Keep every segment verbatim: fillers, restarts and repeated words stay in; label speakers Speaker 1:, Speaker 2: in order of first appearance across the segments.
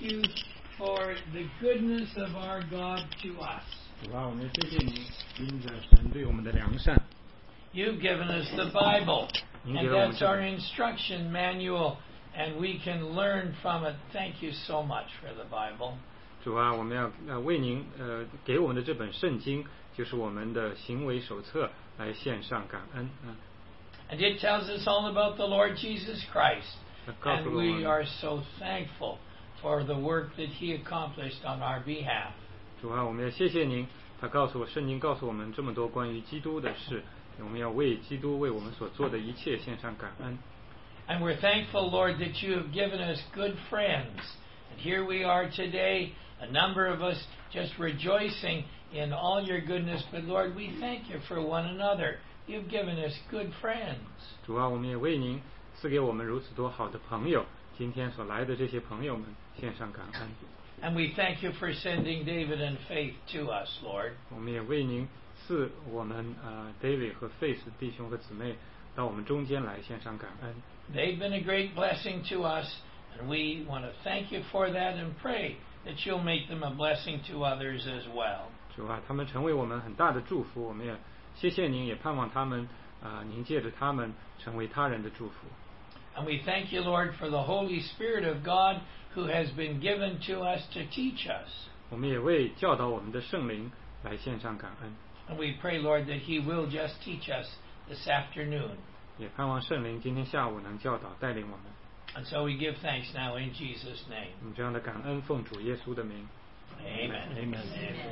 Speaker 1: you for the goodness of our God to us.
Speaker 2: 主啊，我们谢谢你，因着神对我们的良善。
Speaker 1: You've given us the Bible,
Speaker 2: 您
Speaker 1: and
Speaker 2: 给了我们
Speaker 1: that's
Speaker 2: 这
Speaker 1: our
Speaker 2: 本，
Speaker 1: instruction manual, and we can learn from it. Thank you so much for the Bible.
Speaker 2: 主啊，我们要呃为您呃给我们的这本圣经，就是我们的行为手册，来献上感恩。嗯，
Speaker 1: And it tells us all about the Lord Jesus Christ,
Speaker 2: 它告诉
Speaker 1: and
Speaker 2: 了我
Speaker 1: we
Speaker 2: 们，
Speaker 1: are so thankful for the work that He accomplished on our behalf.
Speaker 2: 主啊，我们要谢谢您，他告诉我，圣经告诉我们这么多关于基督的事，我们要为基督为我们所做的一切献上感恩。
Speaker 1: And we're thankful, Lord, that you have given us good friends. And here we are today, a number of us just rejoicing in all your goodness. But Lord, we thank you for one another. You've given us good friends.
Speaker 2: 主啊，我们也为您赐给我们如此多好的朋友，今天所来的这些朋友们献上感恩。
Speaker 1: And we thank you for sending David and Faith to us, Lord.
Speaker 2: 我们也为您赐我们呃 David 和 Faith 弟兄和姊妹到我们中间来献上感恩。
Speaker 1: They've been a great blessing to us, and we want to thank you for that and pray that you'll make them a blessing to others as well.
Speaker 2: 主啊，他们成为我们很大的祝福，我们也谢谢您，也盼望他们啊、呃，您借着他们成为他人的祝福。
Speaker 1: And we thank you, Lord, for the Holy Spirit of God who has been given to us to teach us.
Speaker 2: 我们也为教导我们的圣灵来献上感恩，
Speaker 1: And we pray, Lord, that He will just teach us this afternoon.
Speaker 2: 也盼望圣灵今天下午能教导带领我们。
Speaker 1: And so we give thanks now in Jesus' name.
Speaker 2: 我们这样的感恩，奉主耶稣的名。
Speaker 1: Amen.
Speaker 2: Amen.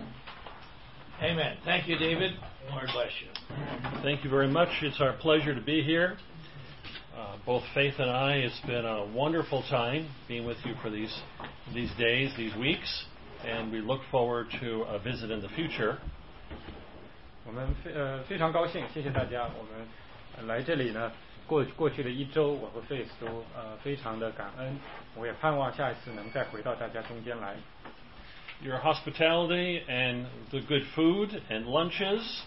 Speaker 1: Amen. Thank you, David. Lord bless you.
Speaker 3: Thank you very much. It's our pleasure to be here. Uh, both Faith and I, it's been a wonderful time being with you for these these days, these weeks, and we look forward to a visit in the future.
Speaker 2: 我们非呃非常高兴，谢谢大家。我们、呃、来这里呢，过过去的一周，我和 Faith 都呃非常的感恩。我也盼望下一次能再回到大家中间来。
Speaker 3: Your hospitality and the good food and lunches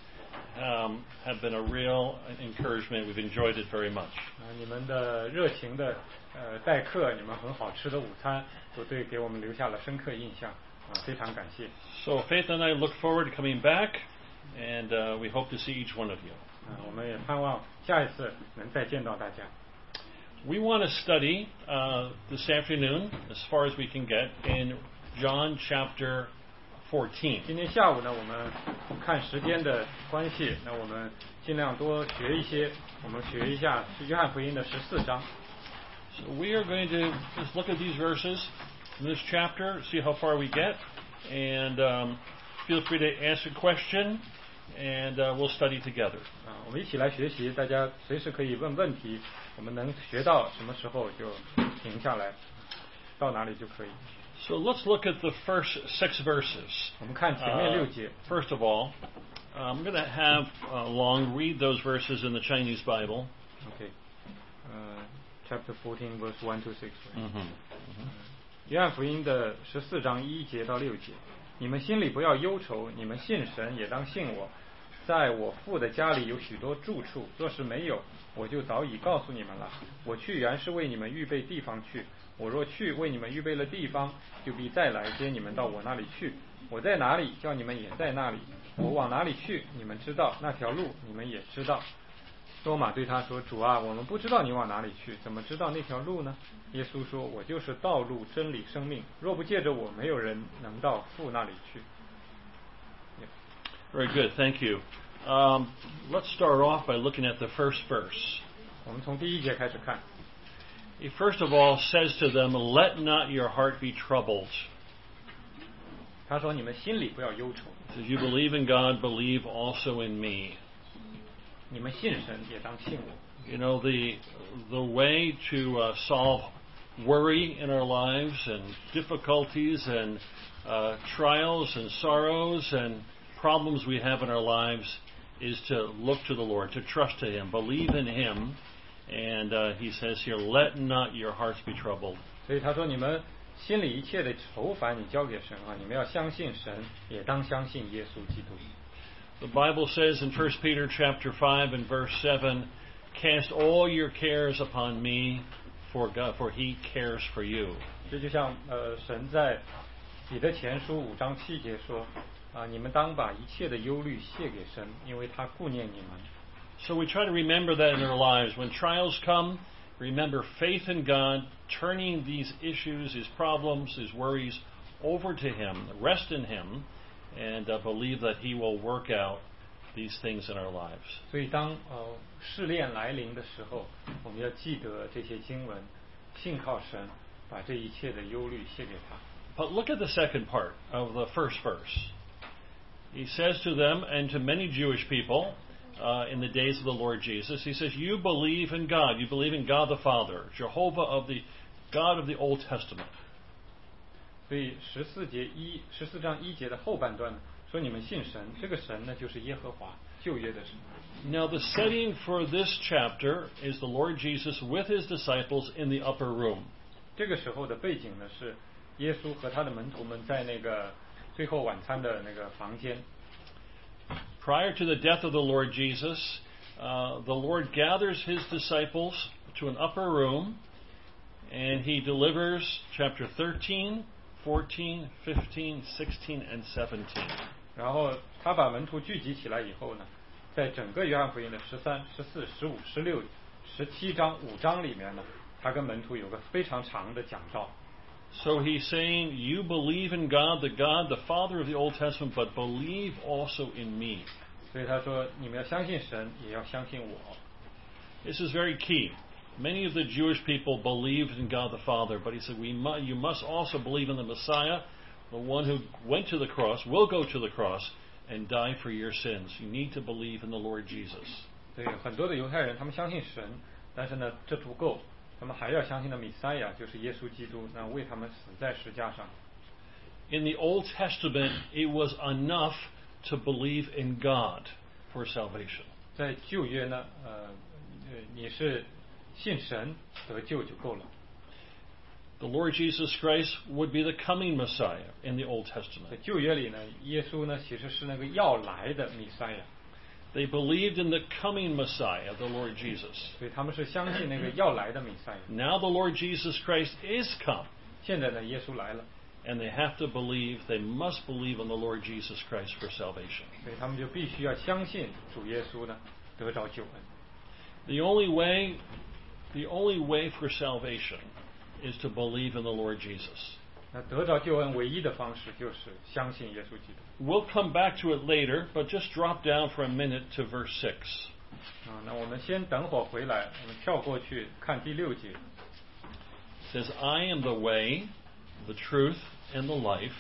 Speaker 3: um, have been a real encouragement. We've enjoyed it very much.
Speaker 2: 啊、你们的热情的呃待客，你们很好吃的午餐，都对给我们留下了深刻印象啊、非常感谢。
Speaker 3: So Faith and I look forward to coming back, and uh, we hope to see each one of you.
Speaker 2: 啊、我们也盼望下一次能再见到大家。
Speaker 3: We want to study uh, this afternoon, as far as we can get, in John chapter fourteen.
Speaker 2: 今天下午呢，我们看时间的关系，那我们尽量多学一些。我们学一下是约翰福音的十四章。
Speaker 3: So we are going to just look at these verses in this chapter, see how far we get, and um, feel free to ask a question, and uh, we'll study together.
Speaker 2: 啊，我们一起来学习，大家随时可以问问题，我们能学到什么时候就停下来，到哪里就可以。
Speaker 3: So let's look at the first six verses.
Speaker 2: 我们看前面六
Speaker 3: Uh,
Speaker 2: 节。
Speaker 3: first of all, I'm going to have uh, Long read those verses in the Chinese Bible.
Speaker 2: OK， 呃、chapter fourteen verse one to six。
Speaker 3: Mm-hmm.
Speaker 2: 约翰福音的十四章一节到六节，你们心里不要忧愁，你们信神也当信我。在我父的家里有许多住处，若是没有，我就早已告诉你们了。我去原是为你们预备地方去。我若去为你们预备了地方，就必再来接你们到我那里去。我在哪里，叫你们也在那里。我往哪里去，你们知道，那条路你们也知道。多马对他说：“主啊，我们不知道你往哪里去，怎么知道那条路呢？”耶稣说：“我就是道路、真理、生命。若不借着我，没有人能到父那里去。”
Speaker 3: Very good, thank you. Um, let's start off by looking at the first verse.
Speaker 2: 我们从第一节开始看。
Speaker 3: He first of all says to them, "Let not your heart be troubled."
Speaker 2: 他说：“你们心里不要忧愁。
Speaker 3: As you believe in God, believe also in me.
Speaker 2: 你们信神，也当信我。”
Speaker 3: You know, the the way to uh, solve worry in our lives and difficulties and uh, trials and sorrows and problems we have in our lives is to look to the Lord, to trust to Him, believe in Him. And uh, he says here, "Let not your hearts be troubled."
Speaker 2: 所以他说：“你们心里一切的愁烦，你交给神啊！你们要相信神，也当相信耶稣基督。”
Speaker 3: The Bible says in First Peter chapter five and verse seven, "Cast all your cares upon me, for God, for He cares for you."
Speaker 2: 这就像呃神在彼得前书五章七节说啊，你们当把一切的忧虑卸给神，因为他顾念你们。
Speaker 3: So we try to remember that in our lives. When trials come, remember faith in God, turning these issues, these problems, these worries over to Him, rest in Him, and uh, believe that He will work out these things in our lives.
Speaker 2: 所以当呃试炼来临的时候，我们要记得这些经文，信靠神，把这一切的忧虑卸给他。
Speaker 3: But look at the second part of the first verse. He says to them and to many Jewish people uh, in the days of the Lord Jesus, He says, you believe in God. You believe in God the Father, Jehovah of the God of the Old Testament.
Speaker 2: 所以十四节一十四章一节的后半段说你们信神，这个神呢就是耶和华，旧约的神。
Speaker 3: Now the setting for this chapter is the Lord Jesus with His disciples in the upper room.
Speaker 2: 这个时候的背景呢是耶稣和他的门徒们在那个最后晚餐的那个房间。
Speaker 3: Prior to the death of the Lord Jesus, uh, the Lord gathers His disciples to an upper room, and He delivers chapter thirteen, fourteen, fifteen, sixteen, and seventeen.
Speaker 2: 然后他把门徒聚集起来以后呢，在整个约翰福音的十三、十四、十五、十六、十七章五章里面呢，他跟门徒有个非常长的讲道。
Speaker 3: So he's saying, you believe in God, the God, the Father of the Old Testament, but believe also in me.
Speaker 2: 所以他说，你们要相信神，也要相信我。
Speaker 3: This is very key. Many of the Jewish people believed in God the Father, but he said, we mu- you must also believe in the Messiah, the one who went to the cross, will go to the cross, and die for your sins. You need to believe in the Lord Jesus.
Speaker 2: 对，很多的犹太人他们相信神，但是呢，这不够。他们还要相信的弥赛亚就是耶稣基督，那为他们死在石架上。
Speaker 3: In the Old Testament, it was enough to believe in God for salvation.
Speaker 2: 在旧约呢，呃，你是信神得救就够了。
Speaker 3: The Lord Jesus Christ would be the coming Messiah in the Old
Speaker 2: 在
Speaker 3: Testament.
Speaker 2: 旧约里呢，耶稣呢其实是那个要来的弥赛亚，
Speaker 3: They believed in the coming Messiah, the Lord Jesus.
Speaker 2: 所以他们是相信那个要来的弥赛亚。
Speaker 3: Now the Lord Jesus Christ is come,
Speaker 2: 现在呢，耶稣来了，
Speaker 3: and they have to believe, they must believe in the Lord Jesus Christ for salvation.
Speaker 2: 所以他们就必须要相信主耶稣呢得着救恩。
Speaker 3: The only way, the only way for salvation is to believe in the Lord Jesus.
Speaker 2: 那得着救恩唯一的方式就是相信耶稣基督。
Speaker 3: We'll come back to it later, but just drop down for a minute to verse six.
Speaker 2: 啊，那我们先等会儿回来，我们跳过去看第六节。
Speaker 3: It says, I am the way, the truth, and the life.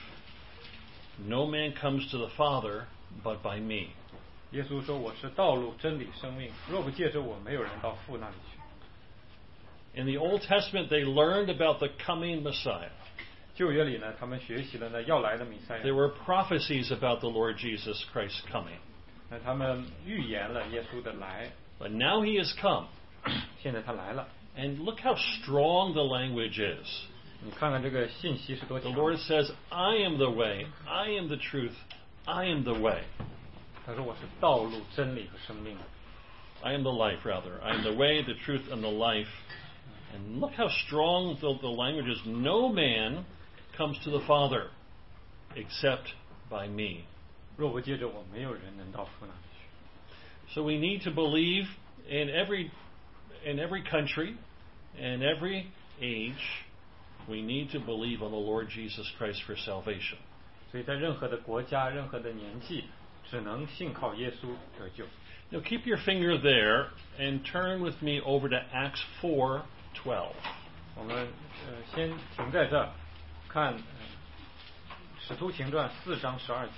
Speaker 3: No man comes to the Father but by me.
Speaker 2: 耶稣说：“我是道路、真理、生命，若不借着我，没有人到父那里去。”
Speaker 3: In the Old Testament, they learned about the coming Messiah.
Speaker 2: 旧约里呢，他们学习了呢要来的弥赛亚
Speaker 3: There，were prophecies about the Lord Jesus Christ coming.
Speaker 2: 那他们预言了耶稣的来，
Speaker 3: But now he has come.
Speaker 2: 现在他来了。
Speaker 3: And look how strong the language is.
Speaker 2: 你看看这个信息是多
Speaker 3: The
Speaker 2: 强。
Speaker 3: Lord says, I am the way, I am the truth, I am the way.
Speaker 2: 他说：“我是道路、真理和生命。”
Speaker 3: I am the life, rather. I am the way, the truth, and the life. And look how strong the, the language is. No man comes to the Father except by me.
Speaker 2: 若不借着我，没有人能到父那里去。
Speaker 3: So we need to believe in every in every country, in every age, we need to believe on the Lord Jesus Christ for salvation.
Speaker 2: 所以在任何的国家、任何的年纪，只能信靠耶稣得救。
Speaker 3: Now keep your finger there and turn with me over to Acts four twelve.
Speaker 2: 我们呃先停在这儿，看、呃《使徒行传》四章十二节。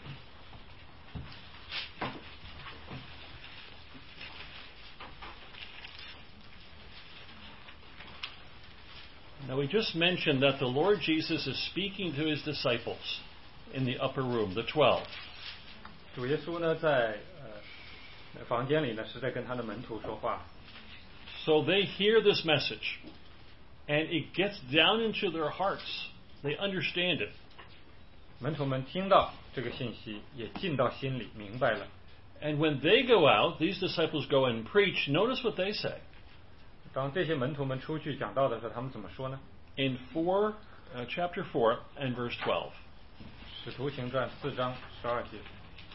Speaker 3: Now we just mentioned that the Lord Jesus is speaking to his disciples in the upper room, the twelve.
Speaker 2: 主耶稣呢，在呃房间里呢，是在跟他的门徒说话。
Speaker 3: So they hear this message, and it gets down into their hearts. They understand it.
Speaker 2: 门徒们听到这个信息，也进到心里，明白了。
Speaker 3: And when they go out, these disciples go and preach. Notice what they say.
Speaker 2: 当这些门徒们出去讲道的时候，他们怎么说呢？
Speaker 3: in four, uh, chapter four and verse twelve.
Speaker 2: 使徒行传四章十二节。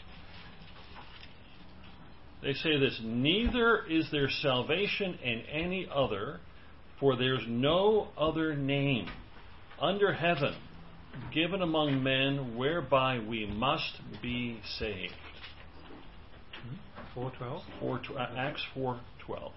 Speaker 3: They say this, neither is there salvation in any other, for there's no other name under heaven given among men whereby we must be saved.
Speaker 2: four twelve.
Speaker 3: Four, uh, Acts four twelve.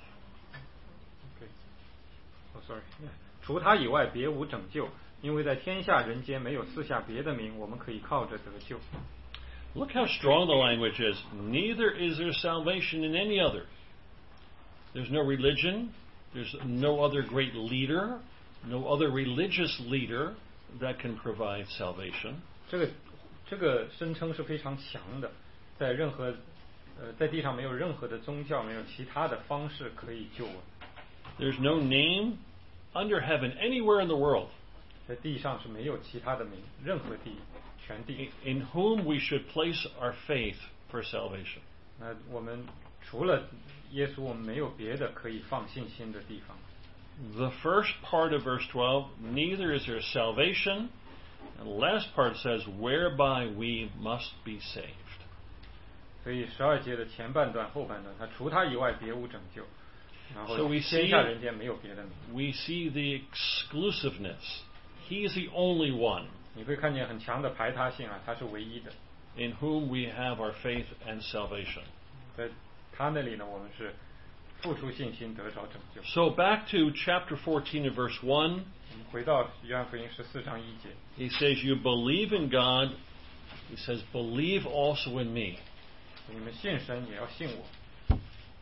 Speaker 2: Okay. Oh, sorry. 除他以外，别无拯救，因为在天下人间没有赐下别的名，我们可以靠着得救。
Speaker 3: Look how strong the language is. Neither is there salvation in any other. There's no religion. There's no other great leader, no other religious leader that can provide salvation.
Speaker 2: 这个这个声称是非常强的，在任何呃在地上没有任何的宗教，没有其他的方式可以救我。
Speaker 3: There's no name under heaven anywhere in the world
Speaker 2: 在地上是没有其他的名，任何地。 全地
Speaker 3: in whom we should place our faith for salvation.
Speaker 2: 那我们除了耶稣，我们没有别的可以放信心的地方。
Speaker 3: The first part of verse twelve, neither is there salvation, and the last part says, whereby we must be saved.
Speaker 2: 所以十二节的前半段、后半段，他除他以外别无拯救，然后
Speaker 3: So we
Speaker 2: 天
Speaker 3: see,
Speaker 2: 下人间没有别的名。
Speaker 3: we see the exclusiveness. He is the only one
Speaker 2: 你会看见很强的排他性啊，他是唯一的，
Speaker 3: in whom we have our faith and salvation.
Speaker 2: 在他那里呢，我们是付出信心得着拯救。
Speaker 3: So back to chapter fourteen and verse one,
Speaker 2: 我们回到约翰福音十四章一节，
Speaker 3: he says, you believe in God. He says, believe also in me.
Speaker 2: 你们信神也要信我。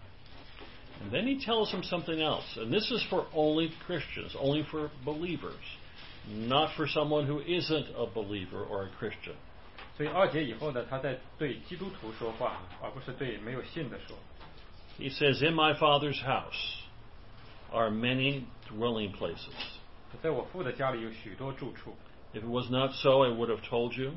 Speaker 3: And then he tells them something else. And this is for only Christians, only for believers, not for someone who isn't a believer or a Christian.
Speaker 2: 所以二节以后呢，他在对基督徒说话，而不是对没有信的说。
Speaker 3: He says, in my Father's house are many dwelling places.
Speaker 2: 在我父的家里有许多住处。
Speaker 3: If it was not so, I would have told you,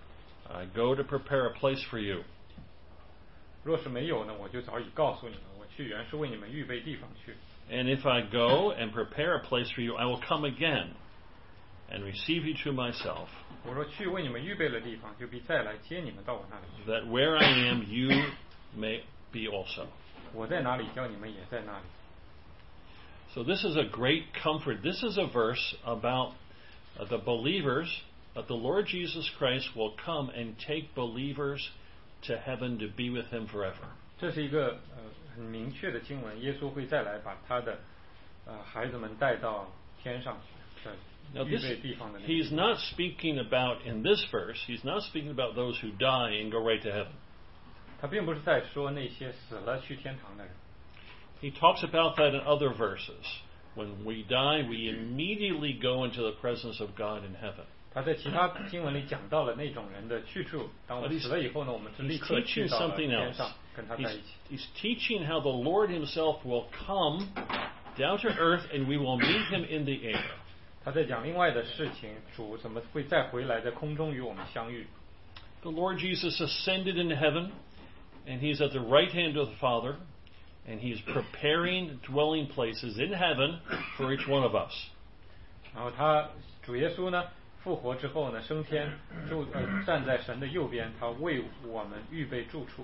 Speaker 3: I go to prepare a place for you.
Speaker 2: 若是没有呢，我就早已告诉你们，我去原是为你们预备地方去。
Speaker 3: And if I go and prepare a place for you, I will come again and receive you to myself,
Speaker 2: 我说去为你们预备了地方，就必再来接你们到我那里去。
Speaker 3: that where I am, you may be also.
Speaker 2: 我在哪里，叫你们也在那里。
Speaker 3: So this is a great comfort. This is a verse about uh, the believers, that the Lord Jesus Christ will come and take believers to heaven to be with Him forever.
Speaker 2: 这是一个呃很明确的经文，耶稣会再来把他的呃孩子们带到天上去，
Speaker 3: Now
Speaker 2: 在预
Speaker 3: this,
Speaker 2: 备地方的那里。
Speaker 3: he's not speaking about, in this verse, he's not speaking about those who die and go right to heaven.
Speaker 2: 他并不是在说那些死了去天堂的人，
Speaker 3: He talks about that in other verses. When we die, we immediately go into the presence of God in heaven.
Speaker 2: 他在其他经文里讲到了那种人的去处。当我
Speaker 3: But
Speaker 2: 们
Speaker 3: he's-
Speaker 2: 死了以后呢，我们是立
Speaker 3: He's
Speaker 2: 刻去
Speaker 3: teaching
Speaker 2: 到了
Speaker 3: something
Speaker 2: 天
Speaker 3: else.
Speaker 2: 上，跟他
Speaker 3: He's,
Speaker 2: 在一起。
Speaker 3: he's teaching how the Lord Himself will come down to earth and we will meet Him in the air.
Speaker 2: 他在讲另外的事情，主怎么会再回来，在空中与我们相遇。
Speaker 3: The Lord Jesus ascended into heaven, and He's at the right hand of the Father, and He's preparing dwelling places in heaven for each one of us.
Speaker 2: 然后他主耶稣呢复活之后呢升天，住呃站在神的右边，他为我们预备住处。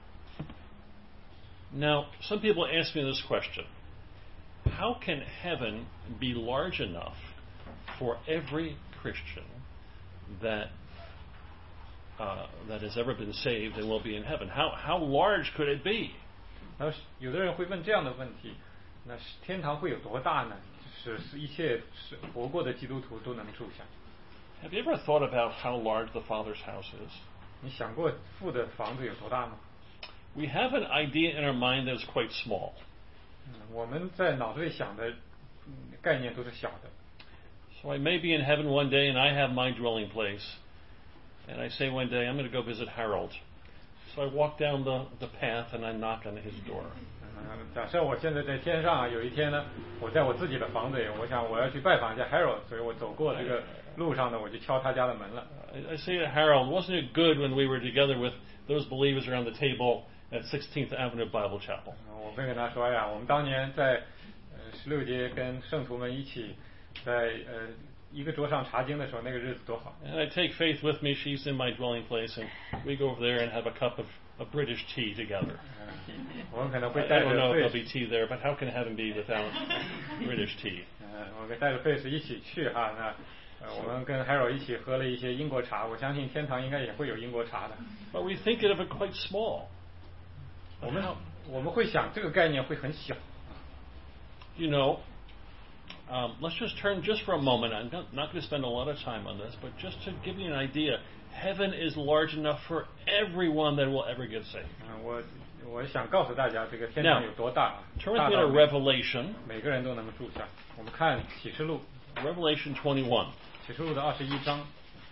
Speaker 3: Now, some people ask me this question. How can heaven be large enough for every Christian that uh, that has ever been saved and will be in heaven? How how large could it be?
Speaker 2: 然后有的人会问这样的问题：那是天堂会有多大呢？使使一切是活过的基督徒都能住下。
Speaker 3: Have you ever thought about how large the Father's house is?
Speaker 2: 你想过父的房子有多大吗？
Speaker 3: We have an idea in our mind that is quite small.
Speaker 2: 嗯，我们在脑子里想的嗯概念都是小的。
Speaker 3: So I may be in heaven one day and I have my dwelling place. And I say one day, I'm going to go visit Harold. So I walk down the, the path and I knock on his door.
Speaker 2: 嗯，假设我现在在天上，有一天呢，我在我自己的房子里，我想我要去拜访一下 Harold， 所以我走过这个路上呢，我就敲他家的门了。
Speaker 3: I, I say to Harold, wasn't it good when we were together with those believers around the table at sixteenth Avenue Bible Chapel?
Speaker 2: 我会跟他说：“哎呀，我们当年在呃十六街跟圣徒们一起在呃一个桌上查经的时候，那个日子多好。
Speaker 3: And I take Faith with me. She's in my dwelling place, and we go over there and have a cup of, of British tea together.
Speaker 2: 我们可能
Speaker 3: I
Speaker 2: 会带
Speaker 3: don't know
Speaker 2: 着
Speaker 3: if there'll
Speaker 2: Face，
Speaker 3: be tea there, but how can heaven be without British tea?
Speaker 2: 呃，我们带着 Face 一起去哈，那呃我们跟 Harold 一起喝了一些英国茶，我相信天堂应该也会有英国茶的。
Speaker 3: But we think it of it quite small.
Speaker 2: 我们我们会想这个概念会很小。
Speaker 3: You know, um, let's just turn just for a moment. I'm not, not going to spend a lot of time on this, but just to give you an idea, heaven is large enough for everyone that will ever get saved.
Speaker 2: 嗯，我我想告诉大家，这个天堂有多大啊？
Speaker 3: Turn
Speaker 2: 大
Speaker 3: with me
Speaker 2: 到
Speaker 3: to Revelation,
Speaker 2: 每个人都能住下。我们看启示录，
Speaker 3: Revelation twenty-one.
Speaker 2: 启示录的二十一章。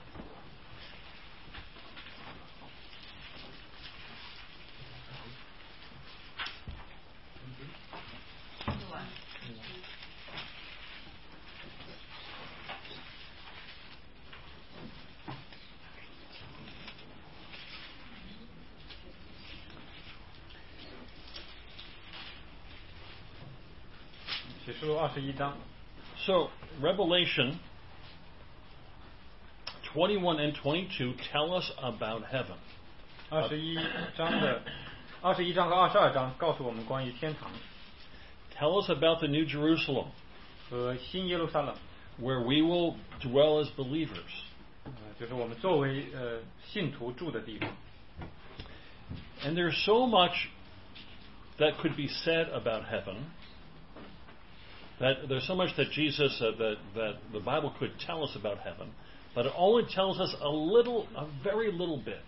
Speaker 2: 启示录二十一章。
Speaker 3: So, Revelation twenty-one and twenty-two tell us about heaven.
Speaker 2: 二十一章的二十一章和二十二章告诉我们关于天堂
Speaker 3: Tell us about the New Jerusalem,
Speaker 2: 和新耶路撒冷，
Speaker 3: where we will dwell as believers.
Speaker 2: 呃，就是我们作为呃信徒住的地方。
Speaker 3: And there's so much that could be said about heaven, that there's so much that Jesus, uh, that, that the Bible could tell us about heaven, but it only tells us a little, a very little bit.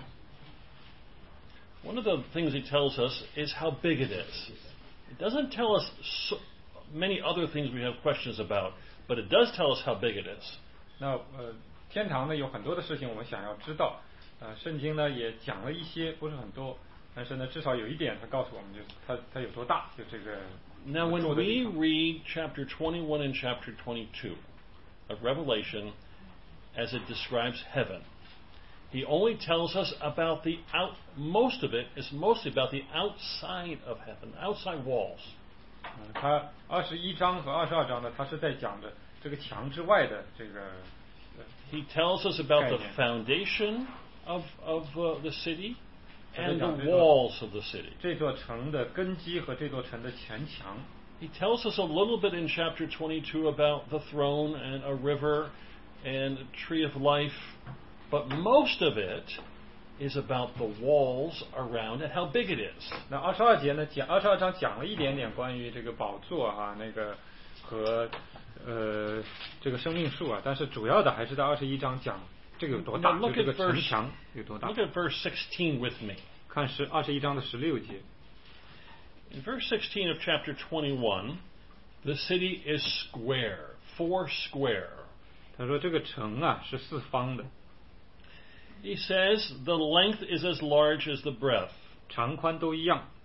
Speaker 3: One of the things he tells us is how big it is. It doesn't tell us so many other things we have questions about, but it does tell us how big it is.
Speaker 2: 那呃，天堂呢有很多的事情我们想要知道，呃，圣经呢也讲了一些，不是很多，但是呢至少有一点，它告诉我们就是它它有多大，就这个。
Speaker 3: Now, when
Speaker 2: 住的地
Speaker 3: we
Speaker 2: 方
Speaker 3: read chapter twenty-one and chapter twenty-two of Revelation as it describes heaven, he only tells us about the out, most of it is mostly about the outside of heaven, outside walls.
Speaker 2: 嗯，它二十一章和二十二章呢，它是在讲着这个墙之外的这个。呃
Speaker 3: He tells us about the
Speaker 2: 概念。
Speaker 3: foundation of, of uh, the city
Speaker 2: 他在
Speaker 3: and
Speaker 2: 讲
Speaker 3: the
Speaker 2: 这座
Speaker 3: walls of the city.
Speaker 2: 这座城的根基和这座城的前墙。
Speaker 3: He tells us a little bit in chapter twenty-two about the throne and a river and a tree of life, but most of it is about the walls around and how big it is.
Speaker 2: 那二十二节呢，讲二十二章讲了一点点关于这个宝座啊，那个和呃这个生命树啊，但是主要的还是在二十一章讲这个有多大，
Speaker 3: Now
Speaker 2: 就
Speaker 3: look
Speaker 2: 这
Speaker 3: at
Speaker 2: 个城
Speaker 3: verse-
Speaker 2: 墙有多大。
Speaker 3: Look at verse sixteen with me.
Speaker 2: 看是二十一章的十六节。
Speaker 3: In verse sixteen of chapter twenty-one, the city is square, four square.
Speaker 2: 他说这个城啊是四方的，
Speaker 3: He says the length is as large as the breadth,
Speaker 2: 长宽都一样，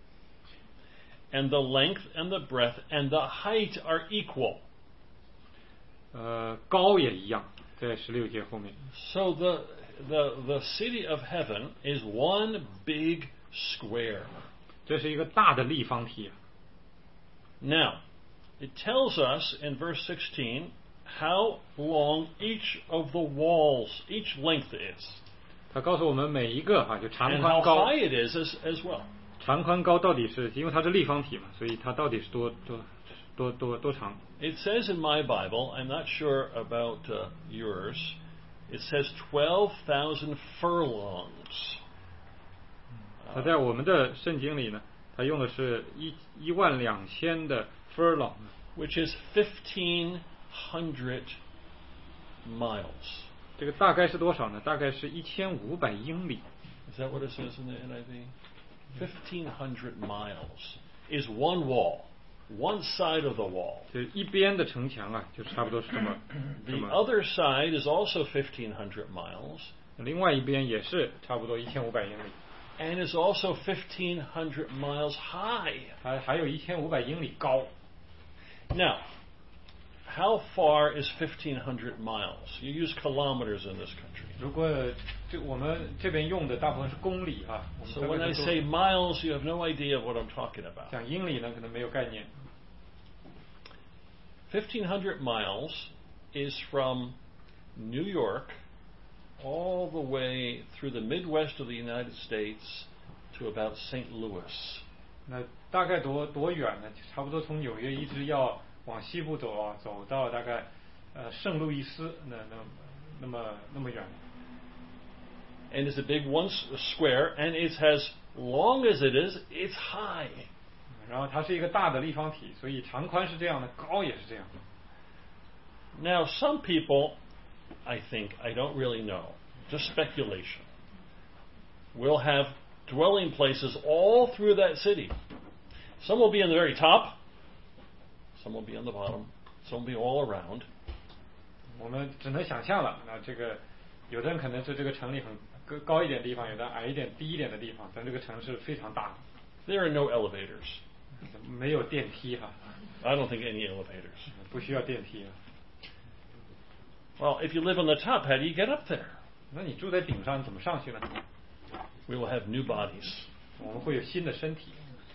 Speaker 3: and the length and the breadth and the height are equal.
Speaker 2: 呃，高也一样，在十六节后面。
Speaker 3: So the, the, the city of heaven is one big square.
Speaker 2: 这是一个大的立方体。
Speaker 3: Now, it tells us in verse sixteen how long each of the walls, each length is,
Speaker 2: 他告诉我们每一个哈、就长
Speaker 3: and
Speaker 2: 宽
Speaker 3: how
Speaker 2: 高，
Speaker 3: high it is as, as well.
Speaker 2: 长宽高到底是因为它是立方体嘛，所以它到底是多多多多多长？
Speaker 3: It says in my Bible, I'm not sure about uh, yours, it says twelve thousand furlongs.
Speaker 2: 它在我们的圣经里呢，它用的是一一万两千的 furlong，
Speaker 3: Which is fifteen hundred miles.
Speaker 2: 这个大概是多少呢？大概是一千五百英里。
Speaker 3: Is that what it says in the N I V? fifteen hundred miles is one wall, one side of the wall.
Speaker 2: 就是一边的城墙啊，就差不多是这么这
Speaker 3: The
Speaker 2: 么，
Speaker 3: other side is also fifteen hundred miles
Speaker 2: 另外一边也是差不多一千五百英里，
Speaker 3: and is also fifteen hundred miles high.
Speaker 2: 还还有一千五百英里高。
Speaker 3: Now, how far is fifteen hundred miles? You use kilometers in this country.
Speaker 2: 如果这我们这边用的大部分是公里啊，我们
Speaker 3: So
Speaker 2: 特
Speaker 3: when
Speaker 2: 别
Speaker 3: I
Speaker 2: 是
Speaker 3: say
Speaker 2: 说
Speaker 3: miles, you have no idea what I'm talking about.
Speaker 2: 讲英里呢，可能没有概念。
Speaker 3: fifteen hundred miles is from New York all the way through the Midwest of the United States to about Saint Louis.
Speaker 2: 那大概多多远呢？差不多从纽约一直要往西部走啊，走到大概呃圣路易斯那那那么那么远。
Speaker 3: And it's a big one square, and it's as long as it is, it's high.
Speaker 2: 然后它是一个大的立方体，所以长宽是这样的，高也是这样的。
Speaker 3: Now, some people, I think, I don't really know, just speculation, will have dwelling places all through that city. Some will be in the very top, some will be on the bottom, some will be all around.
Speaker 2: 我们只能想象了，那这个有的人可能是这个城里很高高一点的地方，有的矮一点、低一点的地方，但这个城市非常大。
Speaker 3: There are no elevators.
Speaker 2: 没有电梯哈。
Speaker 3: I don't think any elevators.
Speaker 2: 不需要电梯。
Speaker 3: Well, if you live on the top, how do you get up there?
Speaker 2: 那你住在顶上，你怎么上去呢？
Speaker 3: We will have new bodies.
Speaker 2: 我们会有新的身体。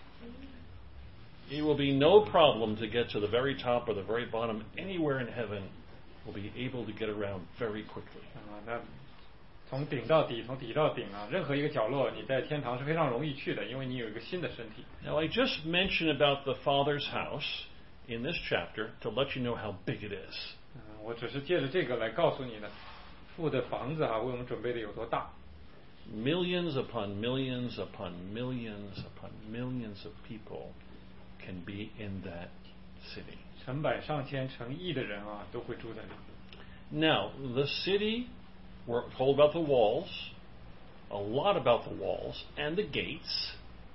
Speaker 3: It will be no problem to get to the very top or the very bottom anywhere in heaven. We'll be able to get around very quickly.
Speaker 2: 啊，那从顶到底，从底到顶啊，任何一个角落，你在天堂是非常容易去的，因为你有一个新的身体。
Speaker 3: Now, I just mentioned about the Father's house in this chapter to let you know how big it is.
Speaker 2: 嗯，我只是借着这个来告诉你呢，父的房子啊，为我们准备的有多大。
Speaker 3: Millions upon millions upon millions upon millions of people can be in that city.
Speaker 2: 成百上千、成亿的人啊，都会住在里面。
Speaker 3: Now, the city, we're told about the walls, a lot about the walls, and the gates.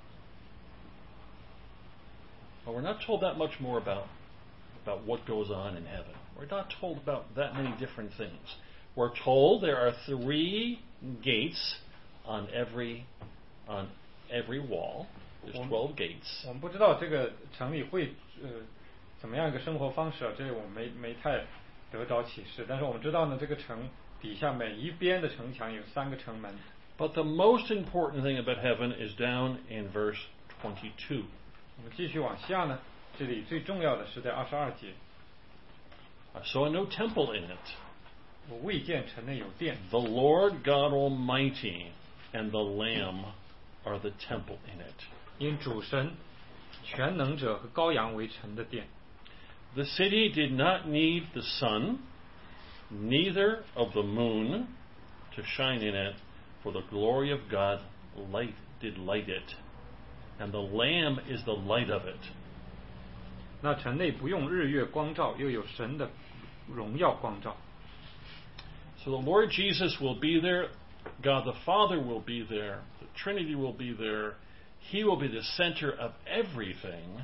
Speaker 3: But we're not told that much more about, about what goes on in heaven. We're not told about that many different things. We're told there are three gates on every, on every wall. There's twelve gates.
Speaker 2: 我们不知道这个城里会呃怎么样一个生活方式啊，这我们没没太得着启示。但是我们知道呢，这个城底下每一边的城墙有三个城门。
Speaker 3: But the most important thing about heaven is down in verse twenty-two.
Speaker 2: 我们继续往下呢，这里最重要的是在二十二节。
Speaker 3: I saw no temple in it.
Speaker 2: 我未见城内有殿。
Speaker 3: The Lord God Almighty and the Lamb are the temple in it.
Speaker 2: 因主神、全能者和羔羊为城的殿。
Speaker 3: The city did not need the sun, neither of the moon, to shine in it, for the glory of God light did light it, and the Lamb is the light of it.
Speaker 2: 那城内不用日月光照，又有神的荣耀光照。
Speaker 3: So the Lord Jesus will be there, God the Father will be there, the Trinity will be there, He will be the center of everything.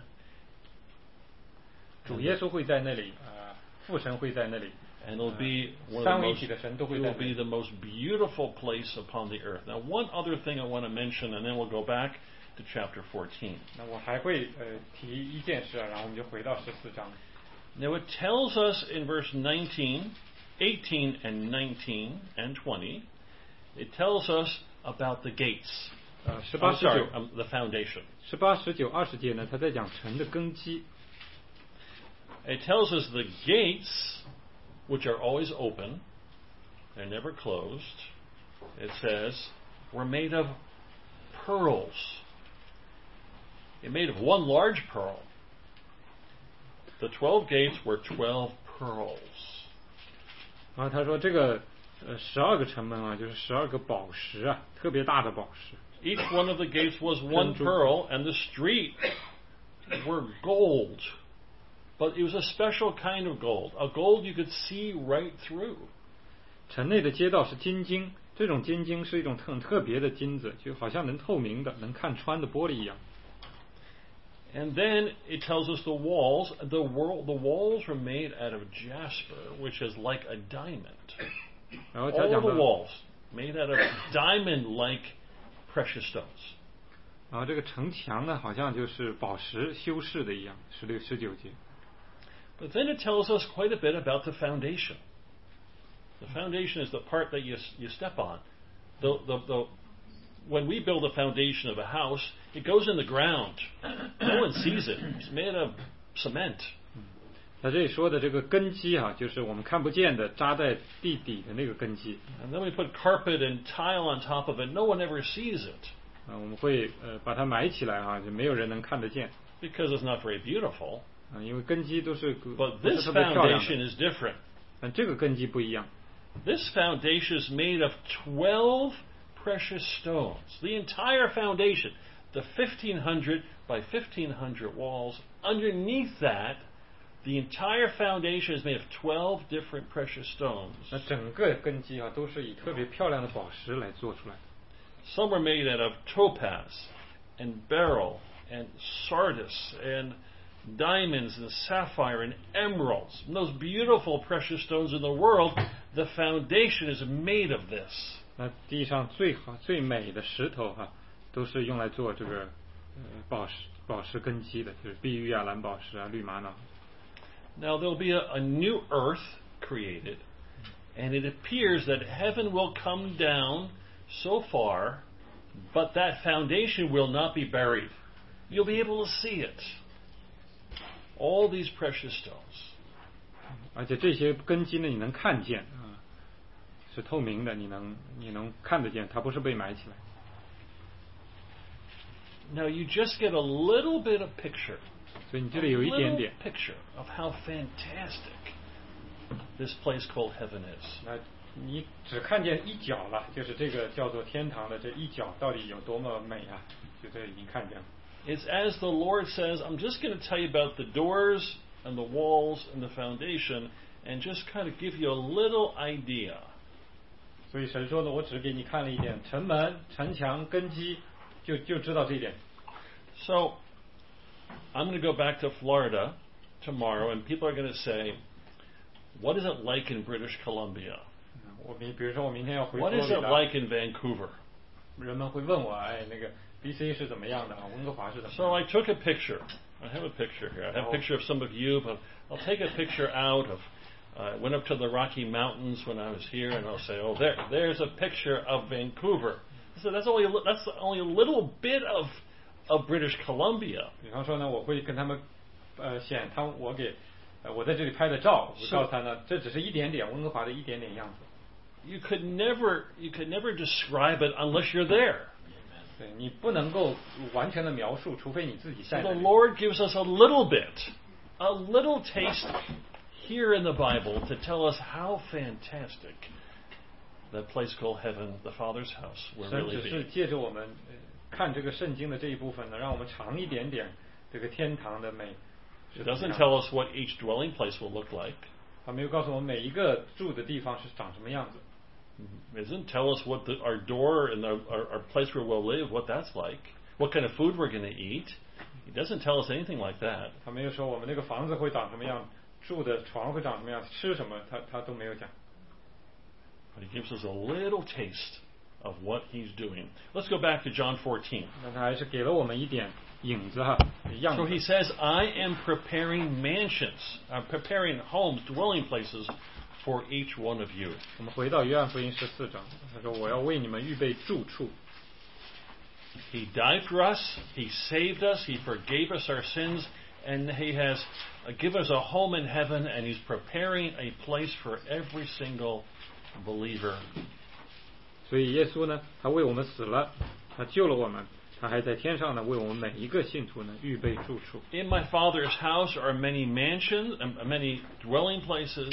Speaker 2: 主耶稣会在那里，呃，父神会在那里。
Speaker 3: And it'll be one of the
Speaker 2: 三位一
Speaker 3: most,
Speaker 2: 体的神都
Speaker 3: it
Speaker 2: 会在
Speaker 3: will
Speaker 2: 那
Speaker 3: be
Speaker 2: 里。
Speaker 3: the most beautiful place upon the earth. Now, one other thing I want to mention, and then we'll go back to chapter fourteen.
Speaker 2: 那我还会呃提一件事啊，然后我们就回到十四章。
Speaker 3: Now, it tells us in verse nineteen, eighteen, and nineteen, and twenty, it tells us about the gates.
Speaker 2: 呃，十
Speaker 3: I'm
Speaker 2: 八、十
Speaker 3: sorry,
Speaker 2: 九、
Speaker 3: um, the foundation.
Speaker 2: 十八、十九、二十节呢，他在讲城的根基。
Speaker 3: It tells us the gates, which are always open, they're never closed. It says, were made of pearls. They're made of one large pearl. The twelve gates were twelve pearls.
Speaker 2: 然后他说这个呃十二个城门啊，就是十二个宝石啊，特别大的宝石。
Speaker 3: Each one of the gates was one
Speaker 2: 珍珠。
Speaker 3: pearl, and the street were gold. But it was a special kind of gold, a gold you could see right through.
Speaker 2: 城内的街道是金晶，这种金晶是一种很特别的金子，就好像能透明的、能看穿的玻璃一样。
Speaker 3: And then it tells us the walls, the, world, the walls were made out of jasper, which is like a diamond.
Speaker 2: 然后他
Speaker 3: All
Speaker 2: 讲
Speaker 3: the
Speaker 2: 的，
Speaker 3: walls made out of diamond-like precious stones.
Speaker 2: 然后这个城墙呢，好像就是宝石修饰的一样。十六、十九节。
Speaker 3: But then it tells us quite a bit about the foundation. The foundation is the part that you, you step on. The, the, the, when we build a foundation of a house, it goes in the ground. No one sees it. It's made of cement.
Speaker 2: 他这里说的这个根基啊，就是我们看不见的扎在地底的那个根基。
Speaker 3: And then we put carpet and tile on top of it. No one ever sees it
Speaker 2: 啊，我们会呃把它埋起来啊，就没有人能看得见
Speaker 3: because it's not very beautiful.
Speaker 2: 啊，因为根基都是
Speaker 3: But
Speaker 2: 不是
Speaker 3: this
Speaker 2: 特别漂亮
Speaker 3: foundation
Speaker 2: 的。
Speaker 3: is different.
Speaker 2: 但这个根基不一样，
Speaker 3: This foundation is made of twelve precious stones. The entire foundation, the fifteen hundred by fifteen hundred walls, underneath that, the entire foundation is made of twelve different precious stones.
Speaker 2: 那整个根基啊都是以特别漂亮的宝石来做出来的。
Speaker 3: Some are made out of topaz and beryl and sardis and diamonds and sapphire and emeralds. And those beautiful precious stones in the world, the foundation is made of this.
Speaker 2: 那地上最好最美的石头哈、啊，都是用来做这个呃宝石宝石根基的，就是碧玉啊、蓝宝石啊、绿玛瑙。
Speaker 3: Now there'll be a, a new earth created, and it appears that heaven will come down so far, but that foundation will not be buried. You'll be able to see it. All these precious stones.
Speaker 2: 而且这些根基呢，你能看见啊，是透明的，你能你能看得见，它不是被埋起来。
Speaker 3: Now you just get a little bit of picture.
Speaker 2: 所以你这
Speaker 3: A
Speaker 2: 里有一点
Speaker 3: little
Speaker 2: 点，
Speaker 3: picture of how fantastic this place called heaven is.
Speaker 2: 那你只看见一角了，就是这个叫做天堂的这一角到底有多么美啊，就这已经看见了。
Speaker 3: It's as the Lord says, I'm just going to tell you about the doors and the walls and the foundation and just kind of give you a little idea.
Speaker 2: 所以神说呢，我只给你看了一点城门、城墙、根基，就就知道这一点。
Speaker 3: So, I'm going to go back to Florida tomorrow and people are going to say, what is it like in British Columbia?
Speaker 2: 我明比如说我明天要回佛
Speaker 3: What
Speaker 2: 罗
Speaker 3: is
Speaker 2: 里
Speaker 3: it
Speaker 2: 达，
Speaker 3: like in Vancouver?
Speaker 2: 人们会问我，哎，那个 B C 是怎么样的啊？温哥华是怎么
Speaker 3: So
Speaker 2: 样
Speaker 3: I took a picture. I have a picture here. I have a picture of some of you, but I'll take a picture out of. I uh, went up to the Rocky Mountains when I was here, and I'll say, "Oh, there, there's a picture of Vancouver." So that's only a, li- that's only a little bit of of British Columbia.
Speaker 2: 比方说呢，我会跟他们呃显他我给呃我在这里拍的照，我告诉他呢，这只是一点点温哥华的一点点样子。
Speaker 3: You could never you could never describe it unless you're there.
Speaker 2: 对你不能够完全的描述，除非你自己
Speaker 3: So
Speaker 2: 在
Speaker 3: the
Speaker 2: 那里。
Speaker 3: Lord gives us a little bit, a little taste here in the Bible to tell us how fantastic that place called heaven, the Father's house, will
Speaker 2: 神
Speaker 3: really
Speaker 2: 只是
Speaker 3: be.
Speaker 2: 借着我们呃看这个圣经的这一部分呢，让我们尝一点点这个天堂的美。
Speaker 3: It doesn't tell us what each dwelling place will look like.
Speaker 2: 他没有告诉我们每一个住的地方是长什么样子。
Speaker 3: It doesn't tell us what the, our door and our, our, our place where we'll live, what that's like, what kind of food we're going to eat. It doesn't tell us anything like that.
Speaker 2: 他没有说我们那个房子会长什么样，住的床会长什么样，吃什么，他他都没有讲。
Speaker 3: But he gives us a little taste of what he's doing. Let's go back to John fourteen.
Speaker 2: 但他还是给了我们一点影子哈，样
Speaker 3: So
Speaker 2: 子。
Speaker 3: he says, I am preparing mansions. I'm preparing homes, dwelling places for each one of you.
Speaker 2: 我们回到约翰福音十四章，他说我要为你们预备住处。
Speaker 3: He died for us. He saved us. He forgave us our sins. And he has uh, given us a home in heaven. And he's preparing a place for every single believer.
Speaker 2: 所以耶稣呢，他为我们死了，他救了我们，他还在天上呢，为我们每一个信徒呢预备住处。
Speaker 3: In my Father's house are many mansions and many dwelling places.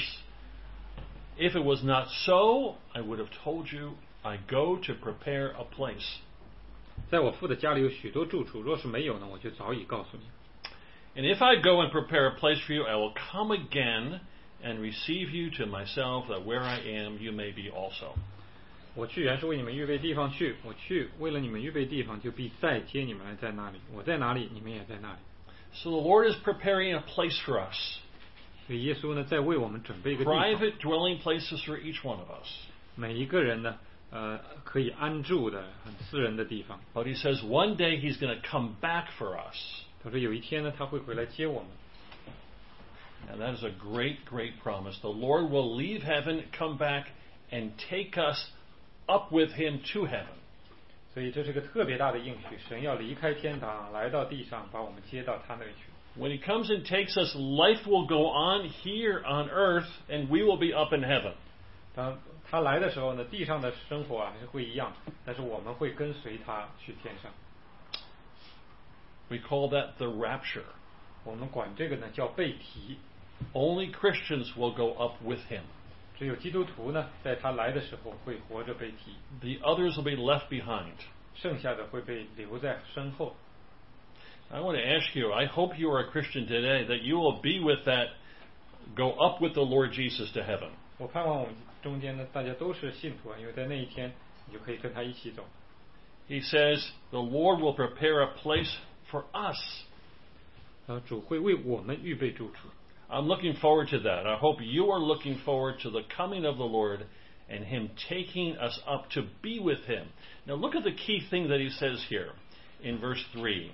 Speaker 3: If it was not so, I would have told you, I go to prepare a place.
Speaker 2: 在我父的家里有许多住处，若是没有呢，我就早已告诉你。
Speaker 3: And if I go and prepare a place for you, I will come again and receive you to myself, that where I am, you may be also.
Speaker 2: 我去原是为你们预备地方去，我去为了你们预备地方，就必再接你们来在那里。我在哪里，你们也在那里。
Speaker 3: So the Lord is preparing a place for us.
Speaker 2: 所以耶稣呢，在为我们准备一个地方，
Speaker 3: Private dwelling places for each one of us.
Speaker 2: 每一个人呢，呃，可以安住的很私人的地方。
Speaker 3: But he says one day he's going to come back for us.
Speaker 2: 他说有一天呢，他会回来接我们。
Speaker 3: And that is a great, great promise. The Lord will leave heaven, come back, and take us up with him to heaven.
Speaker 2: 所以这是个特别大的应许，神要离开天堂，来到地上，把我们接到他那里去。
Speaker 3: When he comes and takes us, life will go on here on earth, and we will be up in heaven.
Speaker 2: 当他来的时候呢，地上的生活啊还是会一样，但是我们会跟随他去天上。
Speaker 3: We call that the rapture.
Speaker 2: 我们管这个呢叫被提。
Speaker 3: Only Christians will go up with him.
Speaker 2: 只有基督徒呢，在他来的时候会活着被提。
Speaker 3: The others will be left behind.
Speaker 2: 剩下的会被留在身后。
Speaker 3: I want to ask you, I hope you are a Christian today, that you will be with that, go up with the Lord Jesus to heaven.
Speaker 2: 我盼望我们中间呢，大家都是信徒啊，因为在那一天，你就可以跟他一起走。
Speaker 3: He says, the Lord will prepare a place for us.
Speaker 2: 啊，主会为我们预备住处。
Speaker 3: I'm looking forward to that. I hope you are looking forward to the coming of the Lord and him taking us up to be with him. Now look at the key thing that he says here in verse three.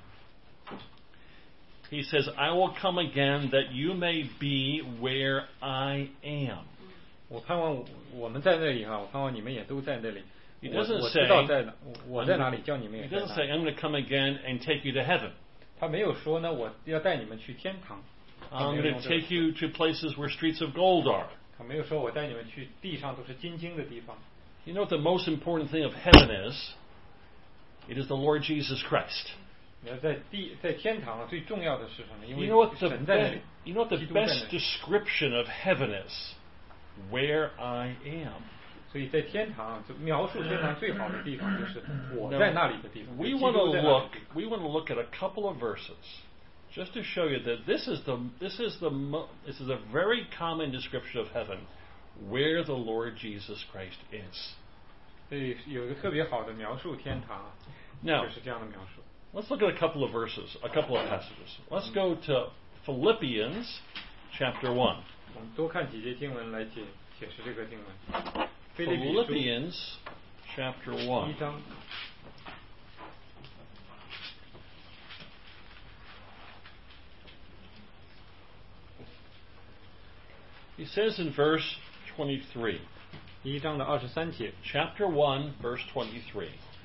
Speaker 3: He says, I will come again that you may be where I am.
Speaker 2: 我盼望我们在那里哈，我盼望你们也都在那里。
Speaker 3: He
Speaker 2: 我
Speaker 3: doesn't
Speaker 2: 我
Speaker 3: say,
Speaker 2: 知道在哪，我在哪里，叫你们
Speaker 3: he
Speaker 2: 也在
Speaker 3: doesn't
Speaker 2: 哪
Speaker 3: say,
Speaker 2: 里。
Speaker 3: I'm going to come again and take you to heaven.
Speaker 2: 他没有说呢，我要带你们去天堂。
Speaker 3: I'm going to take you to places where streets of gold are.
Speaker 2: 他没有说我带你们去地上都是金晶的地方。
Speaker 3: You know what the most important thing of heaven is? It is the Lord Jesus Christ.
Speaker 2: 你要在地在天堂啊，最重要的是什么？因
Speaker 3: You
Speaker 2: 为
Speaker 3: know what the
Speaker 2: 神在那
Speaker 3: best,
Speaker 2: 里，
Speaker 3: you know what the
Speaker 2: 基督在那
Speaker 3: best
Speaker 2: 里。
Speaker 3: description of heaven is? Where I am.
Speaker 2: 所以在天堂啊，就描述天堂最好的地方就是我在那里的地方。
Speaker 3: We
Speaker 2: 基
Speaker 3: want
Speaker 2: 督
Speaker 3: to
Speaker 2: 在那里的
Speaker 3: look.
Speaker 2: 地方。
Speaker 3: We want to look at a couple of verses, just to show you that this is the this is the mo- this is a very common description of heaven, where the Lord Jesus Christ is.
Speaker 2: 所以有一个特别好的描述天堂啊，
Speaker 3: Now
Speaker 2: 就是这样的描述。
Speaker 3: let's look at a couple of verses, a couple of passages. Let's go to Philippians chapter one.
Speaker 2: 我们多看几节经文来解解释这个经文。腓立比书
Speaker 3: Philippians chapter
Speaker 2: 一
Speaker 3: one.
Speaker 2: 章
Speaker 3: He says in verse twenty-three,
Speaker 2: 一章的二十三节，
Speaker 3: chapter one, verse twenty-three.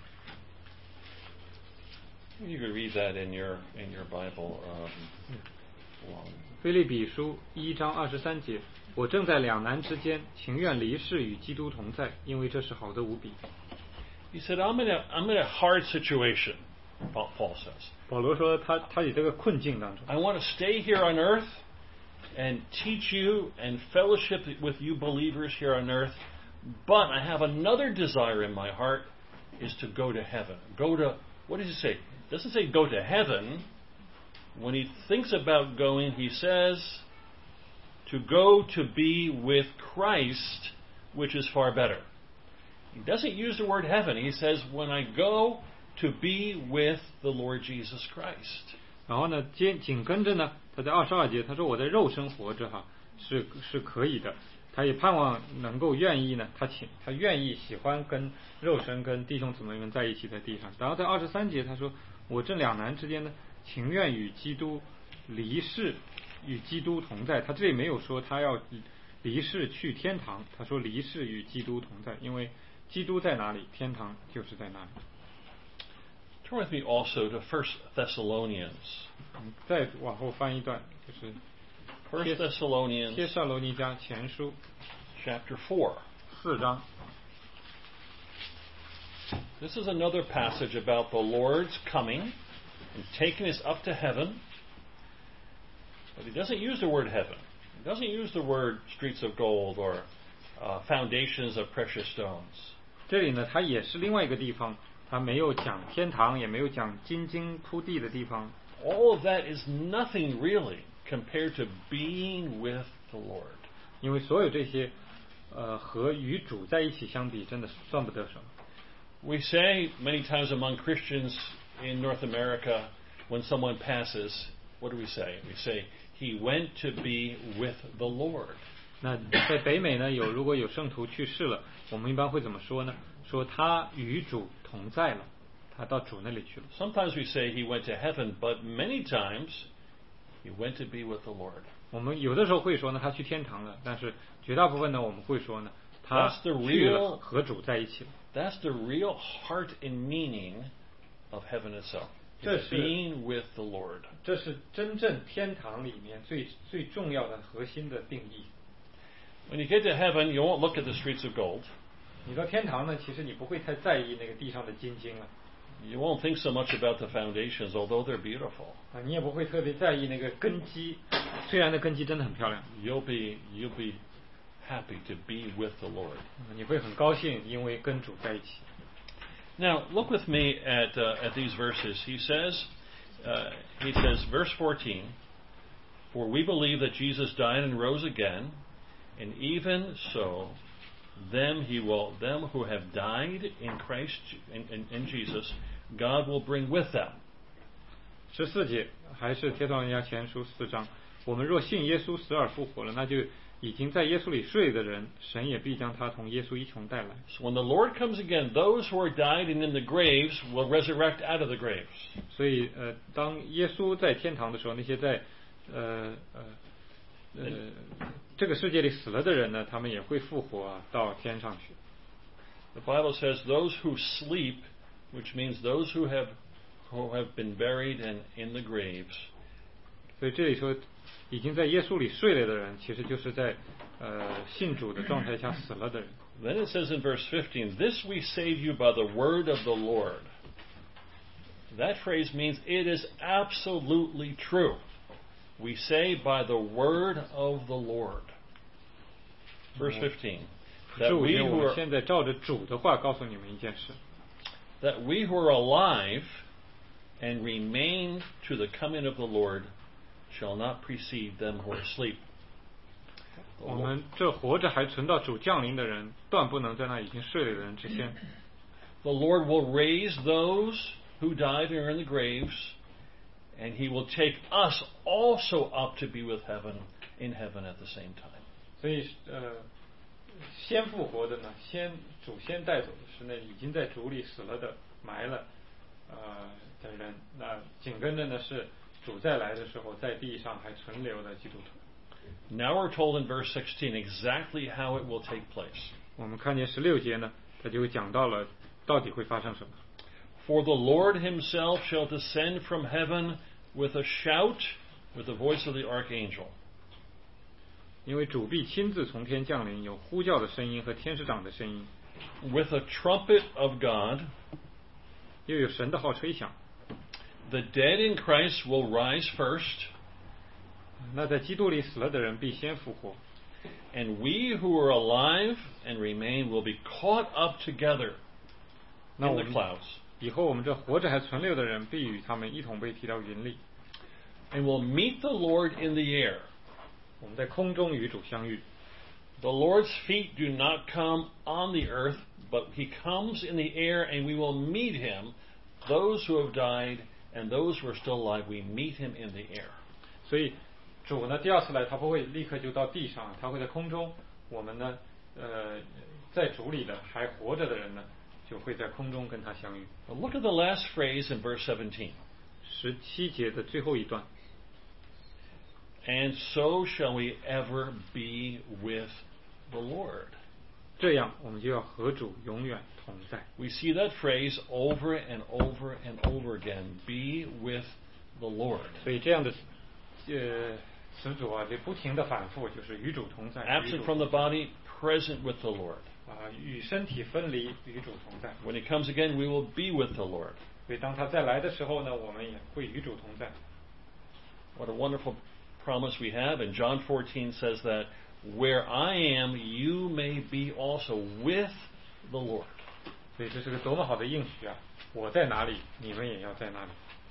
Speaker 3: You could read that in your in your Bible. Um, along.
Speaker 2: 腓立比书一章二十三节，我正在两难之间，情愿离世与基督同在，因为这是好的无比。
Speaker 3: He said, "I'm in a I'm in a hard situation." Paul Paul says,
Speaker 2: 保罗说他他在这个困境当中，
Speaker 3: "I want to stay here on earth and teach you and fellowship with you believers here on earth, but I have another desire in my heart, is to go to heaven. Go to what does he say? It doesn't say go to heaven." When he thinks about going, he says, to go to be with Christ, which is far better. He doesn't use the word heaven. He says, when I go to be with the Lord Jesus Christ.
Speaker 2: 然后呢，接紧跟着呢，他在二十二节他说我在肉身活着哈是是可以的，他也盼望能够愿意呢，他请他愿意喜欢跟肉身跟弟兄姊妹们在一起在地上。然后在二十三节他说我这两难之间呢，情愿与基督离世，与基督同在。他这里没有说他要离世去天堂，他说离世与基督同在，因为基督在哪里，天堂就是在哪里。
Speaker 3: Turn with me also to First Thessalonians.
Speaker 2: 再往后翻一段，就是
Speaker 3: First Thessalonians
Speaker 2: 帖撒罗尼迦前书
Speaker 3: chapter four.
Speaker 2: 四章。
Speaker 3: This is another passage about the Lord's coming and taking us up to heaven. But he doesn't use the word heaven. He doesn't use the word streets of gold or uh, foundations of precious stones.
Speaker 2: 这里呢，它也是另外一个地方，它没有讲天堂，也没有讲金金铺地的地方。
Speaker 3: All of that is nothing really compared to being with the Lord.
Speaker 2: 因为所有这些，呃，和与主在一起相比，真的算不得什么。
Speaker 3: We say many times among Christians in North America, when someone passes, what do we say? We say, he went to be with the Lord.
Speaker 2: 那在北美呢，有如果有圣徒去世了，我们一般会怎么说呢？说他与主同在了，他到主那里去了。
Speaker 3: Sometimes we say he went to heaven, but many times he went to be with the Lord.
Speaker 2: 我们有的时候会说呢，他去天堂了，但是绝大部分呢，我们会说呢，他
Speaker 3: That's the
Speaker 2: 去了
Speaker 3: real-
Speaker 2: 和主在一起了。
Speaker 3: That's the real heart and meaning of heaven itself.
Speaker 2: 这
Speaker 3: is
Speaker 2: 是
Speaker 3: being with the Lord.
Speaker 2: 这是真正天堂里面最最重要的核心的定义。
Speaker 3: When you get to heaven, you won't look at the streets of gold.
Speaker 2: 你到天堂呢，其实你不会太在意那个地上的金星了。
Speaker 3: You won't think so much about the foundations, although they're beautiful.
Speaker 2: 啊，你也不会特别在意那个根基，虽然那根基真的很漂亮。
Speaker 3: You'll be you'll be happy to be with the Lord.
Speaker 2: 你会很高兴，因为跟主在一起。
Speaker 3: Now, look with me at uh, at these verses. He says, uh, he says, verse fourteen, "For we believe that Jesus died and rose again, and even so, them he will them who have died in Christ in, in, in Jesus, God will bring with them."
Speaker 2: 十四节还是帖撒罗尼迦前书四章，我们若信耶稣死而复活了，那就已经在耶稣里睡的人，神也必将他同耶稣一同带来。
Speaker 3: So when the Lord comes again, those who are died and in the graves will resurrect out of the graves.
Speaker 2: 所以呃，当耶稣在天堂的时候，那些在呃呃呃这个世界里死了的人呢，他们也会复活啊，到天上去。
Speaker 3: The Bible says those who sleep, which means those who have who have been buried and in the graves.
Speaker 2: 所以这里说，已经在耶稣里睡了的人，其实就是在呃信主的状态下死了的人。
Speaker 3: Then it says in verse fifteen, "This we say to you by the word of the Lord." That phrase means it is absolutely true. We say by the word of the Lord. Verse fifteen,
Speaker 2: 十
Speaker 3: that
Speaker 2: 五
Speaker 3: we
Speaker 2: 节，我
Speaker 3: who
Speaker 2: 们
Speaker 3: are
Speaker 2: 现在照着主的话告诉你们一件事，
Speaker 3: that we who are alive and remain to the coming of the Lord shall not precede them who are asleep.
Speaker 2: 我们这活着还存到主降临的人，断不能在那已经睡了的人之先。
Speaker 3: The Lord will raise those who died and are in the graves, and he will take us also up to be with heaven in heaven at the same time.
Speaker 2: 所以呃，先复活的呢，先主先带走的是那已经在主里死了的、埋了呃的人。那紧跟着呢是主再来的时候，在地上还存留的基督徒。
Speaker 3: Now we're told in verse sixteen exactly how it will take place.
Speaker 2: 我们看见十六节呢，他就讲到了到底会发生什么。
Speaker 3: For the Lord himself shall descend from heaven with a shout, with the voice of the archangel.
Speaker 2: 因为主必亲自从天降临，有呼叫的声音和天使长的声音，
Speaker 3: With a trumpet of God,
Speaker 2: 又有神的号吹响。
Speaker 3: the dead in Christ will rise first,
Speaker 2: 那在基督里死了的人必先复活，
Speaker 3: and we who are alive and remain will be caught up together
Speaker 2: 那
Speaker 3: in
Speaker 2: 我
Speaker 3: the
Speaker 2: 们
Speaker 3: clouds,
Speaker 2: 以后我们这活着还存留的人，必与他们一同被提到云里，
Speaker 3: and will meet the Lord in the air.
Speaker 2: 我们在空中与主相遇。
Speaker 3: The Lord's feet do not come on the earth, but he comes in the air, and we will meet him. Those who have died and those who are still alive, we meet him in the air.
Speaker 2: 所以主呢第二次来，他不会立刻就到地上，他会在空中。我们呢，呃，在主里的还活着的人呢，就会在空中跟他相遇。
Speaker 3: Now look at the last phrase in verse seventeen.
Speaker 2: 十七节的最后一段，
Speaker 3: And so shall we ever be with the Lord.
Speaker 2: 这样我们就要和主永远同在。
Speaker 3: We see that phrase over and over and over again. Be with the Lord.
Speaker 2: 所以这样的呃词组啊，就不停的反复，就是与主同在。与
Speaker 3: Absent
Speaker 2: 主
Speaker 3: from the body, present with the Lord.
Speaker 2: 啊、与身体分离，与主同在。
Speaker 3: When he comes again, we will be with the Lord.
Speaker 2: 所以当他再来的时候呢，我们也会与主同在。
Speaker 3: What a wonderful promise we have. And John fourteen says that where I am, you may be also with the Lord.
Speaker 2: 所以这是个多么好的应许啊！我在哪里，你们也要在那里。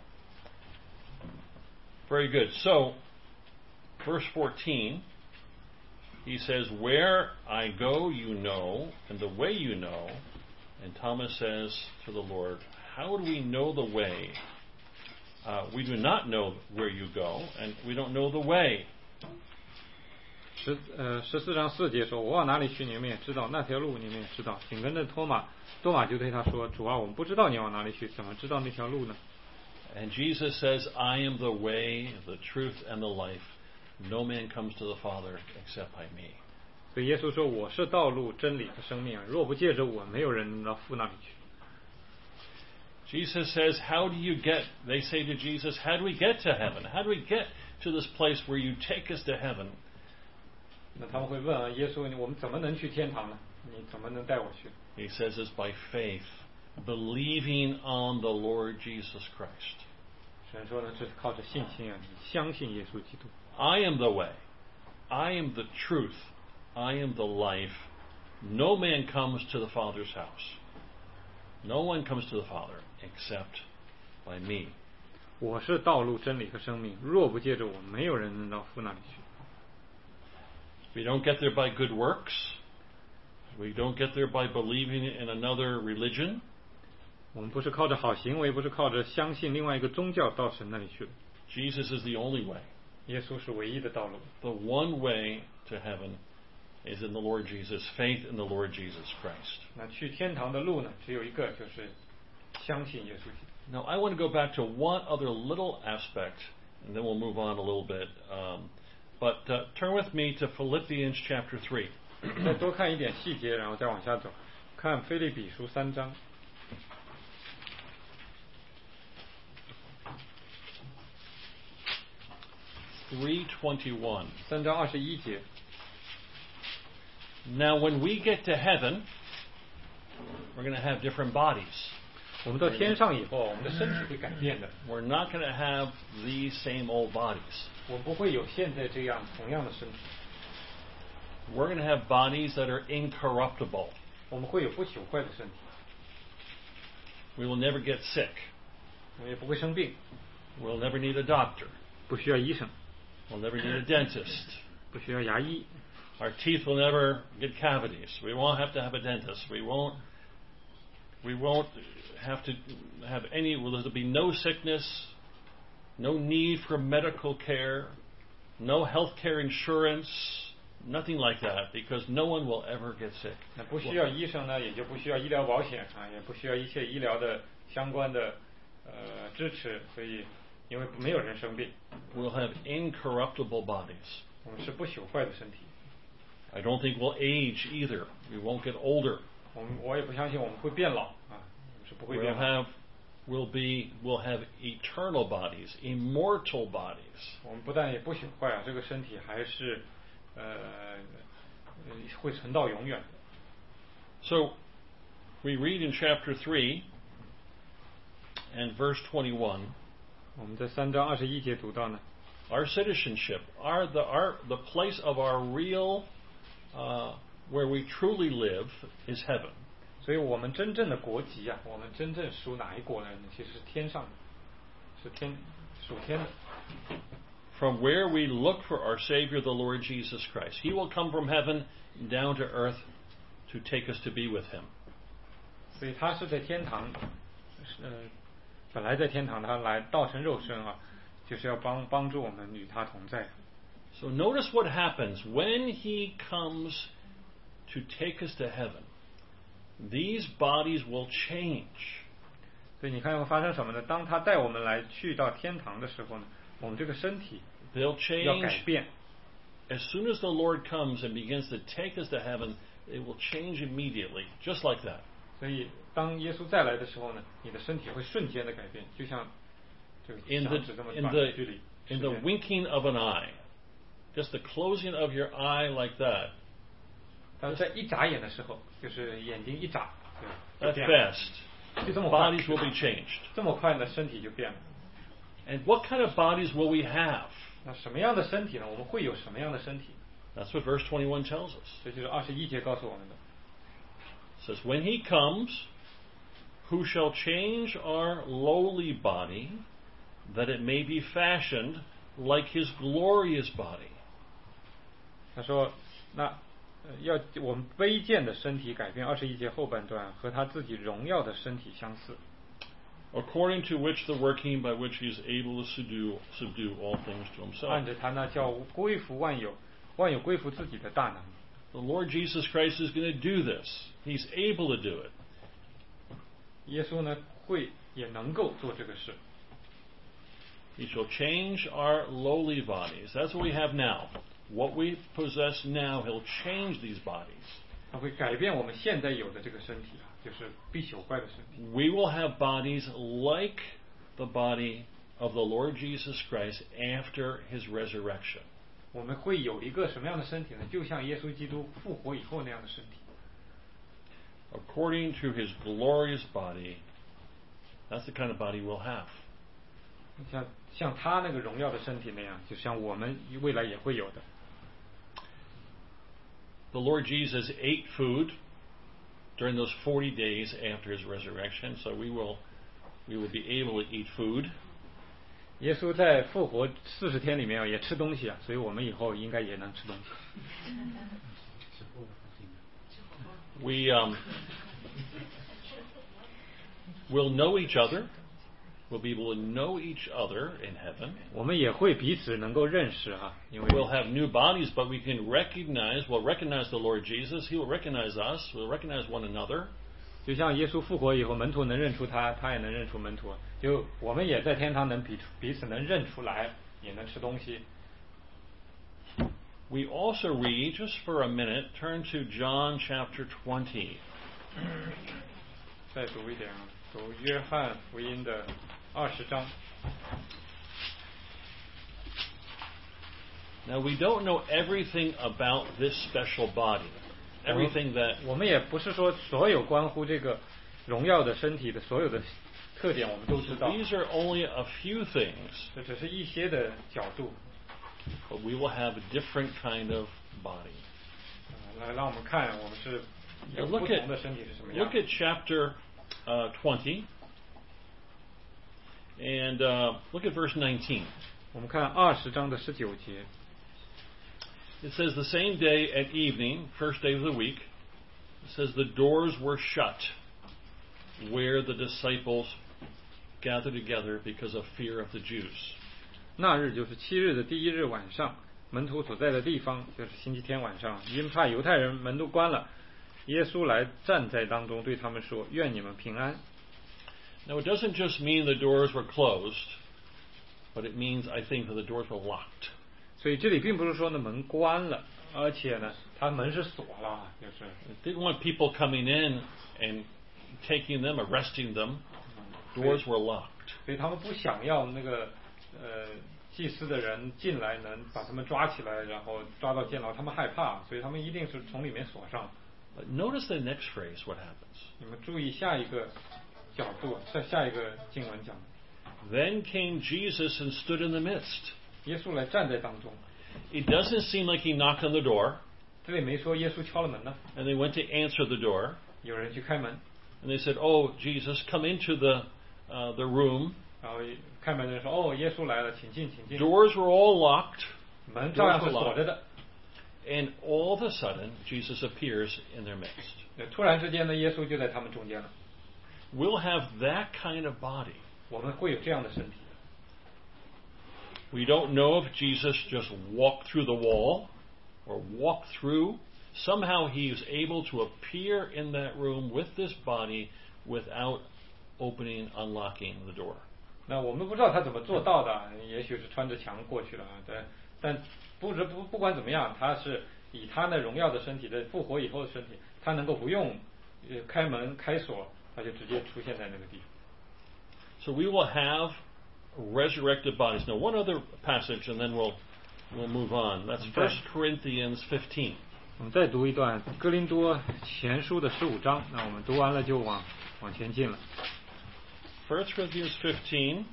Speaker 3: Very good. So, verse fourteen, he says, Where I go, you know, and the way you know. And Thomas says to the Lord, How do we know the way? Uh, we do not know where you go, and we don't know the way.
Speaker 2: 十呃十四章四节说：“我往哪里去，你们也知道；那条路你们也知道。”紧跟着托马，多马就对他说：“主啊，我们不知道你往哪里去，怎么知道那条路呢？”
Speaker 3: And Jesus says, I am the way, the truth, and the life. No man comes to the Father except by me.
Speaker 2: 所以耶稣说：“我是道路、真理和生命啊！若不借着我，没有人能到父那里去。”
Speaker 3: Jesus says, how do you get, they say to Jesus, how do we get to heaven? How do we get to this place where you take us to heaven?
Speaker 2: 那他们会问啊，耶稣，我们怎么能去天堂呢？你怎么能带我去？
Speaker 3: He says it's by faith, believing on the Lord Jesus Christ.
Speaker 2: 神说呢，这是靠着信心啊，你相信耶稣基督。
Speaker 3: I am the way, I am the truth, I am the life. No man comes to the Father's house. No one comes to the Father except by me.
Speaker 2: 我是道路、真理和生命，若不借着我，没有人能到父那里去。
Speaker 3: We don't get there by good works. We don't get there by believing in another religion.
Speaker 2: 我们不是靠着好行为，不是靠着相信另外一个宗教到神那里去的。
Speaker 3: Jesus is the only way.
Speaker 2: 耶稣是唯一的道路。
Speaker 3: The one way to heaven is in the Lord Jesus, faith in the Lord Jesus Christ.
Speaker 2: 那去天堂的路呢，只有一个，就是相信耶稣基督。
Speaker 3: Now, I want to go back to one other little aspect, and then we'll move on a little bit. Um, but uh, turn with me to Philippians chapter three.
Speaker 2: 再多看一点细节，然后再往下走，看腓立比书三章。
Speaker 3: three twenty-one.
Speaker 2: 三章二十一节。
Speaker 3: Now, when we get to heaven, we're going to have different bodies.
Speaker 2: 我们到天上以后，我们的身体会改变的。
Speaker 3: We're not going to have these same old bodies.
Speaker 2: 我不会有现在这样同样的身体，
Speaker 3: We're going to have bodies that are incorruptible.
Speaker 2: 我们会有不朽坏的身体，
Speaker 3: We will never get sick.
Speaker 2: 我们也不会生病，
Speaker 3: We'll never need a doctor.
Speaker 2: 不需要医生，
Speaker 3: We'll never need a dentist.
Speaker 2: 不需要牙医，
Speaker 3: Our teeth will never get cavities. We won't have to have a dentist. We won't. We won't have to have any. Well, there'll be no sickness, no need for medical care, no health care insurance, nothing like that, because no one will ever get sick.
Speaker 2: 那不需要医生呢，也就不需要医疗保险啊，也不需要一切医疗的相关的呃支持，所以因为没有人生病，
Speaker 3: We'll have incorruptible bodies.
Speaker 2: 我们是不朽坏的身体。
Speaker 3: I don't think we'll age either. We won't get older.
Speaker 2: 我们我也不相信我们会变老啊，我们是不会
Speaker 3: We'll
Speaker 2: 变老。
Speaker 3: have, we'll be, we'll have eternal bodies, immortal bodies.
Speaker 2: 我们不但也不朽坏啊，这个身体还是呃呃会存到永远的。
Speaker 3: So, we read in chapter three and verse twenty-one.
Speaker 2: 我们在三章二十一节读到呢，
Speaker 3: Our citizenship, our the our the place of our real, uh, where we truly live, is heaven.
Speaker 2: 所以我们真正的国籍啊，我们真正属哪一国呢？其实是天上的，是天属天的。
Speaker 3: From where we look for our Savior, the Lord Jesus Christ. He will come from heaven down to earth to take us to be with Him.
Speaker 2: 所以他是在天堂，呃，本来在天堂，他来道成肉身啊，就是要帮帮助我们与他同在。
Speaker 3: So notice what happens when He comes to take us to heaven. These bodies will change.
Speaker 2: 所以你看会发生什么呢？当他带我们来去到天堂的时候呢，我们这个身体
Speaker 3: They'll
Speaker 2: 要改
Speaker 3: change.
Speaker 2: 变。
Speaker 3: As soon as the Lord comes and begins to take us to heaven, it will change immediately, just like that.
Speaker 2: 所以当耶稣再来的时候呢，你的身体会瞬间的改变，就像这个
Speaker 3: In
Speaker 2: 响
Speaker 3: the
Speaker 2: 指这么
Speaker 3: in
Speaker 2: 短
Speaker 3: the
Speaker 2: 的距离。
Speaker 3: in the
Speaker 2: 时间
Speaker 3: winking of an eye, just the closing of your eye like that.
Speaker 2: 但是在一眨眼的时候，就是眼睛一眨，就
Speaker 3: At
Speaker 2: 就变了，
Speaker 3: best,
Speaker 2: 就这么快，
Speaker 3: bodies will be changed.
Speaker 2: 这么快呢，身体就变了。
Speaker 3: And what kind of bodies will we have?
Speaker 2: 那什么样的身体呢？我们会有什么样的身体？
Speaker 3: That's what verse twenty-one tells us.
Speaker 2: 这就是二十一节告诉我们的。
Speaker 3: It says, "When He comes, who shall change our lowly body, that it may be fashioned like His glorious body."
Speaker 2: 他说，那呃要我们卑贱的身体改变。二十一节后半段和他自己荣耀的身体相似。
Speaker 3: According to which the working by which He is able to subdue, subdue all things to Himself.
Speaker 2: 按着他那叫归服万有，万有归服自己的大能。
Speaker 3: The Lord Jesus Christ is going to do this. He's able to do it.
Speaker 2: 耶稣呢会也能够做这个事。
Speaker 3: He shall change our lowly bodies. That's what we have now. What we possess now, He'll change these bodies.
Speaker 2: 它会改变我们现在有的这个身体啊，就是必朽坏的身体。
Speaker 3: We will have bodies like the body of the Lord Jesus Christ after his resurrection.
Speaker 2: 我们会有一个什么样的身体呢？就像耶稣基督复活以后那样的身体。
Speaker 3: According to his glorious body, that's the kind of body we'll have.
Speaker 2: 像像他那个荣耀的身体那样，就像我们未来也会有的。
Speaker 3: The Lord Jesus ate food during those forty days after his resurrection, so we will we will be able to eat food.
Speaker 2: 耶稣在复活四十天里面也吃东西啊，所以我们以后应该也能吃东西。
Speaker 3: We um, will know each other. We'll be able to know each other in heaven.
Speaker 2: 我们也会彼此能够认识哈，因为
Speaker 3: We'll have new bodies, but we can recognize, we'll recognize the Lord Jesus. He will recognize us. We'll recognize one another.
Speaker 2: 就像耶稣复活以后，门徒能认出他，他也能认出门徒。就我们也在天堂能彼彼此能认出来，也能吃东西。
Speaker 3: We also read, just for a minute, turn to John chapter twenty.
Speaker 2: 再读一点啊，读约翰福音的二十章。
Speaker 3: Now, we don't know everything about this special body. Everything that
Speaker 2: 我们也不是说所有关乎这个荣耀的身体的所有的特点我们都知道，
Speaker 3: these are only a few things,
Speaker 2: 这只是一些的角度。
Speaker 3: but we will have a different kind of body.
Speaker 2: 呃来让我们看我们是
Speaker 3: Now
Speaker 2: 有
Speaker 3: look
Speaker 2: 不
Speaker 3: at
Speaker 2: 同的身体是什么样
Speaker 3: look。at chapter uh, twenty, and uh, look at verse nineteen.
Speaker 2: 我们看二十章的十九节。
Speaker 3: It says the same day at evening, first day of the week, it says the doors were shut where the disciples gathered together because of fear of the Jews.
Speaker 2: 那日就是七日的第一日晚上，门徒所在的地方就是星期天晚上，因怕犹太人，门都关了。耶稣来站在当中，对他们说：“愿你们平安。”
Speaker 3: Now it doesn't just mean the doors were closed, but it means, I think, that the doors were locked.
Speaker 2: 所以这里并不是说呢门关了，而且呢，它门是锁了，就是
Speaker 3: They didn't want people coming in and taking them, arresting them. Doors were locked.
Speaker 2: 所以他们不想要那个呃祭司的人进来能把他们抓起来，然后抓到监牢，他们害怕，所以他们一定是从里面锁上。
Speaker 3: But notice the next phrase, what happens.
Speaker 2: 你们注意下一个角度，下下一个经文讲，
Speaker 3: Then came Jesus and stood in the midst.
Speaker 2: 耶稣来站在当中。
Speaker 3: It doesn't seem like he knocked on the door
Speaker 2: 这里没说耶稣敲了门呢，
Speaker 3: and they went to answer the door
Speaker 2: 有人去开门，
Speaker 3: and they said, "Oh, Jesus, come into the uh, the room."
Speaker 2: 然后开门的人说：“哦，耶稣来了，请进，请进。”
Speaker 3: Doors were all locked,
Speaker 2: 门照样是锁着的。
Speaker 3: and all of a sudden, Jesus appears in their midst.
Speaker 2: 突然之间呢，耶稣就在他们中间了。
Speaker 3: We'll have that kind of body.
Speaker 2: 我们会有这样的身体。
Speaker 3: We don't know if Jesus just walked through the wall or walked through. Somehow he was able to appear in that room with this body without opening, unlocking the door.
Speaker 2: 那我们不知道他怎么做到的，也许是穿着墙过去了，但但不不不管怎么样，他是以他那荣耀的身体的复活以后的身体，他能够不用呃开门开锁，他就直接出现在那个地方。
Speaker 3: So we will have resurrected bodies. Now, one other passage, and then we'll we'll move on. That's First Corinthians fifteen.
Speaker 2: 我们再读一段哥林多前书的十五章，那我们读完了就往往前进了。
Speaker 3: First Corinthians fifteen.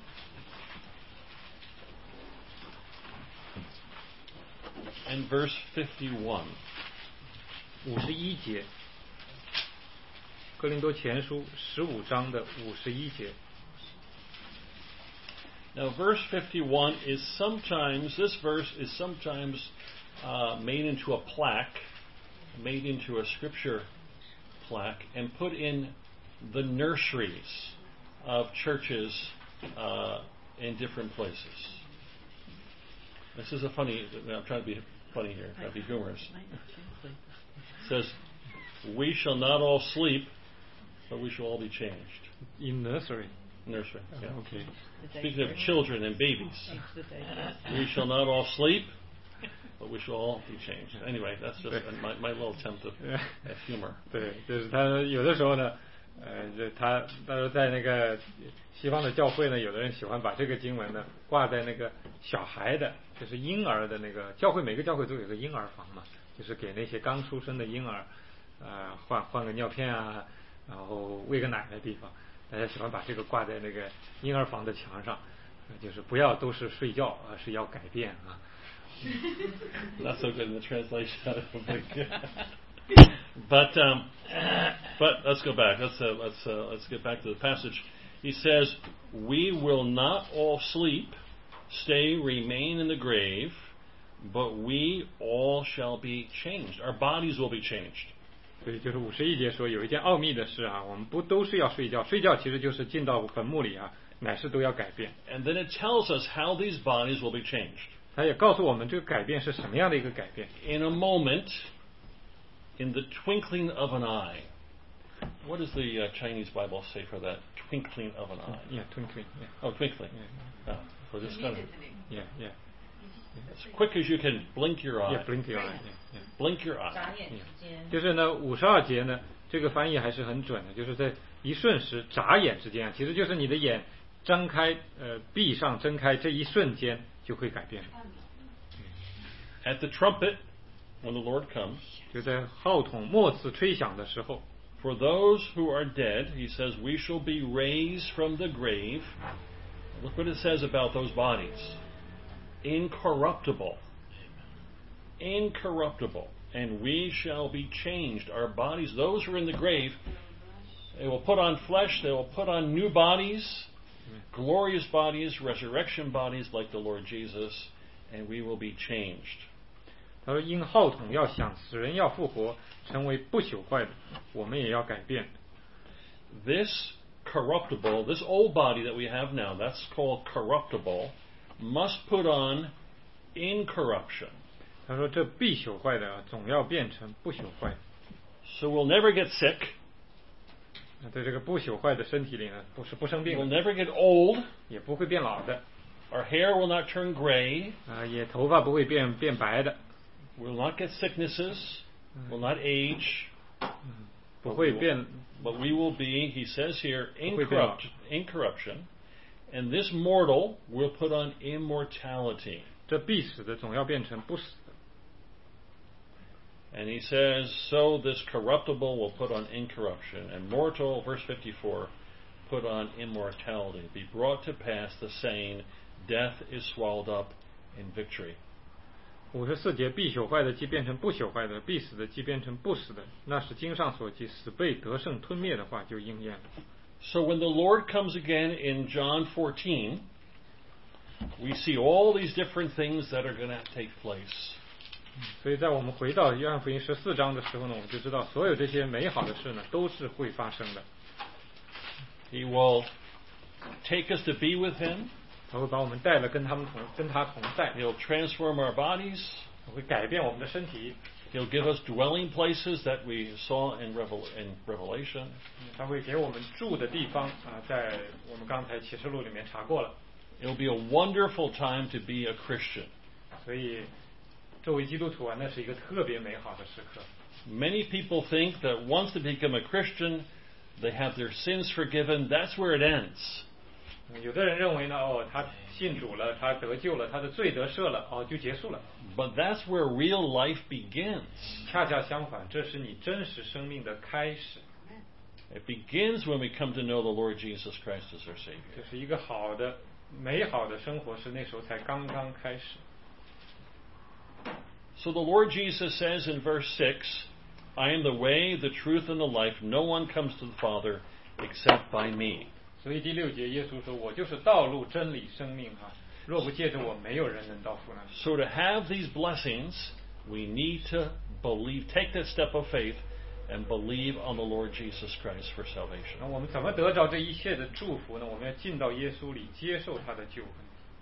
Speaker 3: And verse fifty-one.
Speaker 2: 五十一节，哥林多前书十五章的五十一节。
Speaker 3: Now, verse fifty-one is sometimes, this verse is sometimes uh, made into a plaque, made into a scripture plaque, and put in the nurseries of churches uh, in different places. This is a funny, I'm trying to be funny here, trying to be humorous. It says, "We shall not all sleep, but we shall all be changed."
Speaker 2: In nursery.
Speaker 3: Nursery, yeah.
Speaker 2: Okay.
Speaker 3: Speaking of children and babies, we shall not all sleep, But we shall all be changed. Anyway, that's just my, my little attempt at, at humor.
Speaker 2: 对，就是他有的时候呢，呃，这他他说在那个西方的教会呢，有的人喜欢把这个经文呢挂在那个小孩的，就是婴儿的那个教会，每个教会都有个婴儿房嘛，就是给那些刚出生的婴儿，呃，换换个尿片啊，然后喂个奶的地方，大家喜欢把这个挂在那个婴儿房的墙上，就是不要都是睡觉，而是要改变啊。
Speaker 3: Not so good in the translation. I don't think. but um, but let's go back. Let's uh, let's uh, let's get back to the passage. He says, "We will not all sleep, stay, remain in the grave, but we all shall be changed. Our bodies will be changed."
Speaker 2: 所以就是五十一节说有一件奥秘的事啊，我们不都是要睡觉，睡觉其实就是进到坟墓里啊，乃是都要改变。
Speaker 3: And then it tells us how these bodies will be changed.
Speaker 2: 他也告诉我们这个改变是什么样的一个改变。
Speaker 3: In a moment, in the twinkling of an eye. What does the uh, Chinese Bible say for that? Twinkling of an eye.
Speaker 2: Yeah, twinkling. Yeah.
Speaker 3: Oh, twinkling.
Speaker 2: Yeah.
Speaker 3: Oh, so just kind of,
Speaker 2: Yeah, yeah.
Speaker 3: as quick as you can blink your eye.
Speaker 2: Yeah, blink your eye. Yeah, yeah.
Speaker 3: Blink your eye.
Speaker 4: 眨眼之间，
Speaker 2: 就是呢，五十二节呢，这个翻译还是很准的，就是在一瞬时、眨眼之间，其实就是你的眼张开、呃闭上、睁开这一瞬间就会改变。
Speaker 3: At the trumpet, when the Lord comes,
Speaker 2: 就在号筒末次吹响的时候，
Speaker 3: for those who are dead, he says, we shall be raised from the grave. Look what it says about those bodies. Incorruptible. Incorruptible. And we shall be changed. Our bodies, those who are in the grave, they will put on flesh, they will put on new bodies, glorious bodies, resurrection bodies like the Lord Jesus, and we will be changed.
Speaker 2: 他说因号筒要响，死人要复活，成为不朽坏的，我们也要改变。
Speaker 3: This corruptible, this old body that we have now, that's called corruptible, must put on incorruption.
Speaker 2: 他说这必朽坏的啊，总要变成不朽坏。
Speaker 3: So we'll never get sick.
Speaker 2: 那在这个不朽坏的身体里呢，不是不生病
Speaker 3: We'll
Speaker 2: 的，
Speaker 3: never get old.
Speaker 2: 也不会变老的，
Speaker 3: Our hair will not turn gray.
Speaker 2: 啊，也头发不会变变白的，
Speaker 3: We'll not get sicknesses. We'll not age.
Speaker 2: 不会变
Speaker 3: But we will be, he says here,
Speaker 2: 不会变老。
Speaker 3: incorrupt, incorruption. And this mortal will put on immortality.
Speaker 2: 这必死的总要变成不死的。
Speaker 3: And he says, so this corruptible will put on incorruption, and mortal, verse fifty-four, put on immortality. Be brought to pass the saying, death is swallowed up in victory.
Speaker 2: 五十四节，必朽坏的既变成不朽坏的，必死的既变成不死的，那是经上所记，死被得胜吞灭的话就应验了。
Speaker 3: So when the Lord comes again in John fourteen, we see all these different things that are going to take place.
Speaker 2: 所以在我们回到约翰福音十四章的时候呢，我们就知道所有这些美好的事呢，都是会发生的。
Speaker 3: He will take us to be with Him.
Speaker 2: 他会把我们带了跟他们同跟他同在，
Speaker 3: He'll transform our bodies.
Speaker 2: 他会改变我们的身体，
Speaker 3: He'll give us dwelling places that we saw in, Revel- in Revelation.
Speaker 2: 他会给我们住的地方啊，在我们刚才启示录里面查过了。
Speaker 3: It'll be a wonderful time to be a Christian.
Speaker 2: 所以作为基督徒啊，那是一个特别美好的时刻。
Speaker 3: Many people think that once they become a Christian, they have their sins forgiven. That's where it ends.
Speaker 2: 有的人认为呢，哦，他信主了，他得救了，他的罪得赦了，哦，就结束了。
Speaker 3: But that's where real life begins.
Speaker 2: 恰恰相反，这是你真实生命的开始。
Speaker 3: It begins when we come to know the Lord Jesus Christ as our Savior.
Speaker 2: 这是一个好的、美好的生活，是那时候才刚刚开始。
Speaker 3: So the Lord Jesus says in verse six, I am the way, the truth, and the life. No one comes to the Father except by me.
Speaker 2: 所以第六节，耶稣说：“我就是道路、真理、生命啊！若不借着我，没有人能到父那里。”
Speaker 3: So to have these blessings, we need to believe, take that step of faith and believe on the Lord Jesus Christ for
Speaker 2: 那
Speaker 3: salvation.
Speaker 2: 我们怎么得着这一切的祝福呢？我们要进到耶稣里，接受他的救恩。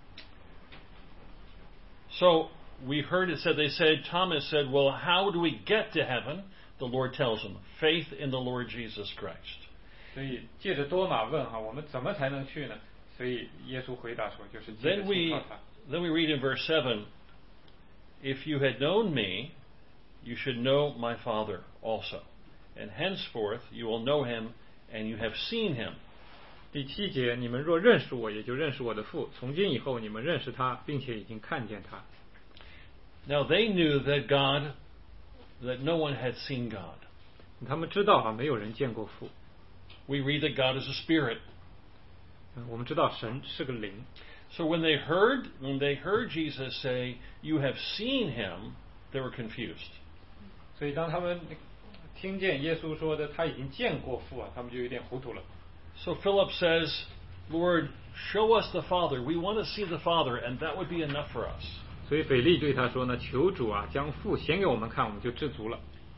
Speaker 3: So we heard it said, they said, Thomas said, well, how do we get to heaven? The Lord tells him, faith in the Lord Jesus Christ.
Speaker 2: 所以借着多马问哈，我们怎么才能去呢？所以耶稣回答说，就是借着
Speaker 3: Then
Speaker 2: 信
Speaker 3: we,
Speaker 2: 靠他。
Speaker 3: then we read in verse seven, If you had known me, you should know my Father also. And henceforth you will know him, and you have seen him.
Speaker 2: 第七节，你们若认识我，也就认识我的父。从今以后，你们认识他，并且已经看见他。
Speaker 3: Now they knew that God, that no one had seen God.
Speaker 2: 他们知道啊，没有人见过父。
Speaker 3: We read that God is a spirit.
Speaker 2: 我们知道神是个灵。
Speaker 3: So when they heard, when they heard Jesus say, "You have seen him," they were confused.
Speaker 2: 所以当他们听见耶稣说的他已经见过父啊，他们就有点糊涂了。
Speaker 3: So Philip says, "Lord, show us the Father. We want to see the Father, and that would be enough for us."
Speaker 2: 所以腓力对他说呢：“求主啊，将父显给我们看，我们就知足了。”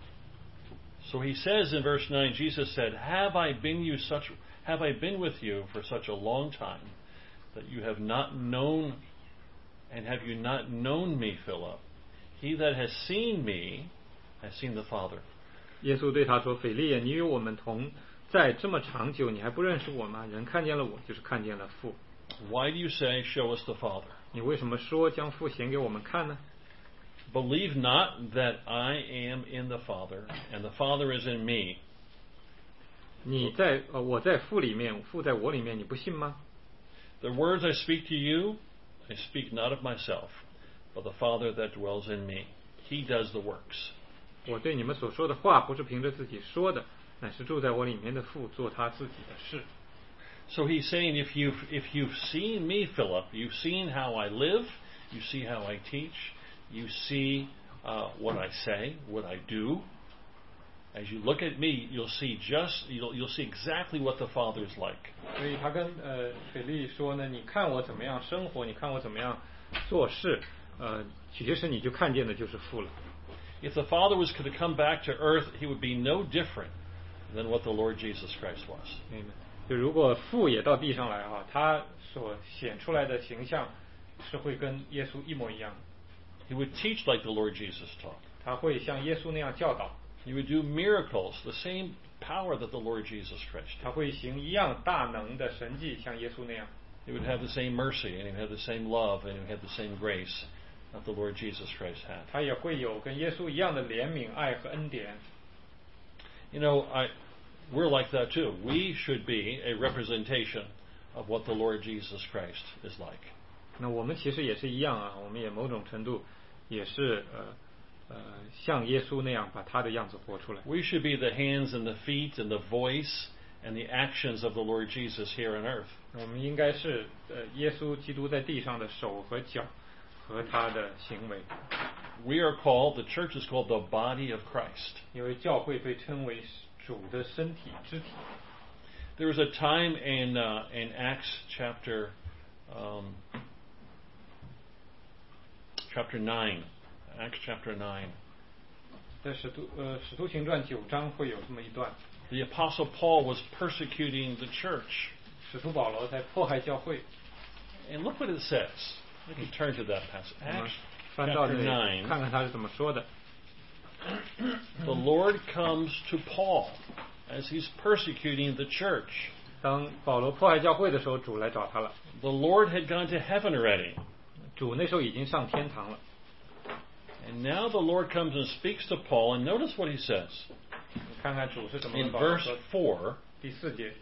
Speaker 3: So he says in verse nine, Jesus said, "Have I been you such? Have I been with you for such a long time, that you have not known, and have you not known me, Philip? He that has seen me has seen the Father."
Speaker 2: 耶稣对他说：“腓力，你与我们同在这么长久，你还不认识我吗？人看见了我，就是看见了父。”
Speaker 3: Why do you say, "Show us the Father"?
Speaker 2: 你为什么说将父显给我们看呢？
Speaker 3: Believe not that I am in the Father, and the Father is in me.
Speaker 2: 你在呃，我在父里面，父在我里面，你不信吗？
Speaker 3: The words I speak to you, I speak not of myself, but the Father that dwells in me. He does the works.
Speaker 2: 我对你们所说的话，不是凭着自己说的，乃是住在我里面的父做他自己的事。
Speaker 3: So he's saying, if you've, if you've seen me, Philip, you've seen how I live, you see how I teach, you see uh, what I say, what I do. As you look at me, you'll see just you'll you'll see exactly what the Father is like.
Speaker 2: 所以他跟呃腓力说呢，你看我怎么样生活，你看我怎么样做事，呃，其实你就看见的就是父了。
Speaker 3: If the Father was to come back to earth, he would be no different than what the Lord Jesus Christ was.
Speaker 2: 就如果父也到地上来哈，他所显出来的形象是会跟耶稣一模一样的。
Speaker 3: He would teach like the Lord Jesus taught.
Speaker 2: 他会像耶稣那样教导。
Speaker 3: He would do miracles, the same power that the Lord Jesus Christ did.
Speaker 2: 他会行一样大能的神迹，像耶稣那样。
Speaker 3: He would have the same mercy, and he would have the same love, and he would have the same grace that the Lord Jesus Christ had.
Speaker 2: 他也会有跟耶稣一样的怜悯、爱和恩典。
Speaker 3: You know, I, we're like that too. We should be a representation of what the Lord Jesus Christ is like.
Speaker 2: 那我们其实也是一样啊，我们也某种程度也是呃呃像耶稣那样把他的样子活出来。
Speaker 3: We should be the hands and the feet and the voice and the actions of the Lord Jesus here on earth.
Speaker 2: 我们应该是呃耶稣基督在地上的手和脚和他的行为。
Speaker 3: We are called, the church is called the body of Christ.
Speaker 2: 因为教会被称为主的身体肢体。
Speaker 3: There was a time in uh, in Acts chapter um, chapter nine, Acts chapter nine.
Speaker 2: 在使徒呃使徒行传九章会有这么一段。
Speaker 3: The apostle Paul was persecuting the church.
Speaker 2: 使徒保罗在迫害教会。
Speaker 3: And look what it says. We can turn to that passage. Acts
Speaker 2: 翻到
Speaker 3: chapter
Speaker 2: 这里
Speaker 3: nine.
Speaker 2: 看看他是怎么说的。
Speaker 3: The Lord comes to Paul as he's persecuting the church.
Speaker 2: 当保罗迫害教会的时候，主来找他了。
Speaker 3: The Lord had gone to heaven already.
Speaker 2: 主那时候已经上天堂了。
Speaker 3: And now the Lord comes and speaks to Paul, and notice what he says.
Speaker 2: 看看主是怎么
Speaker 3: In
Speaker 2: 跟保罗
Speaker 3: verse
Speaker 2: 说。
Speaker 3: four,
Speaker 2: 第四节。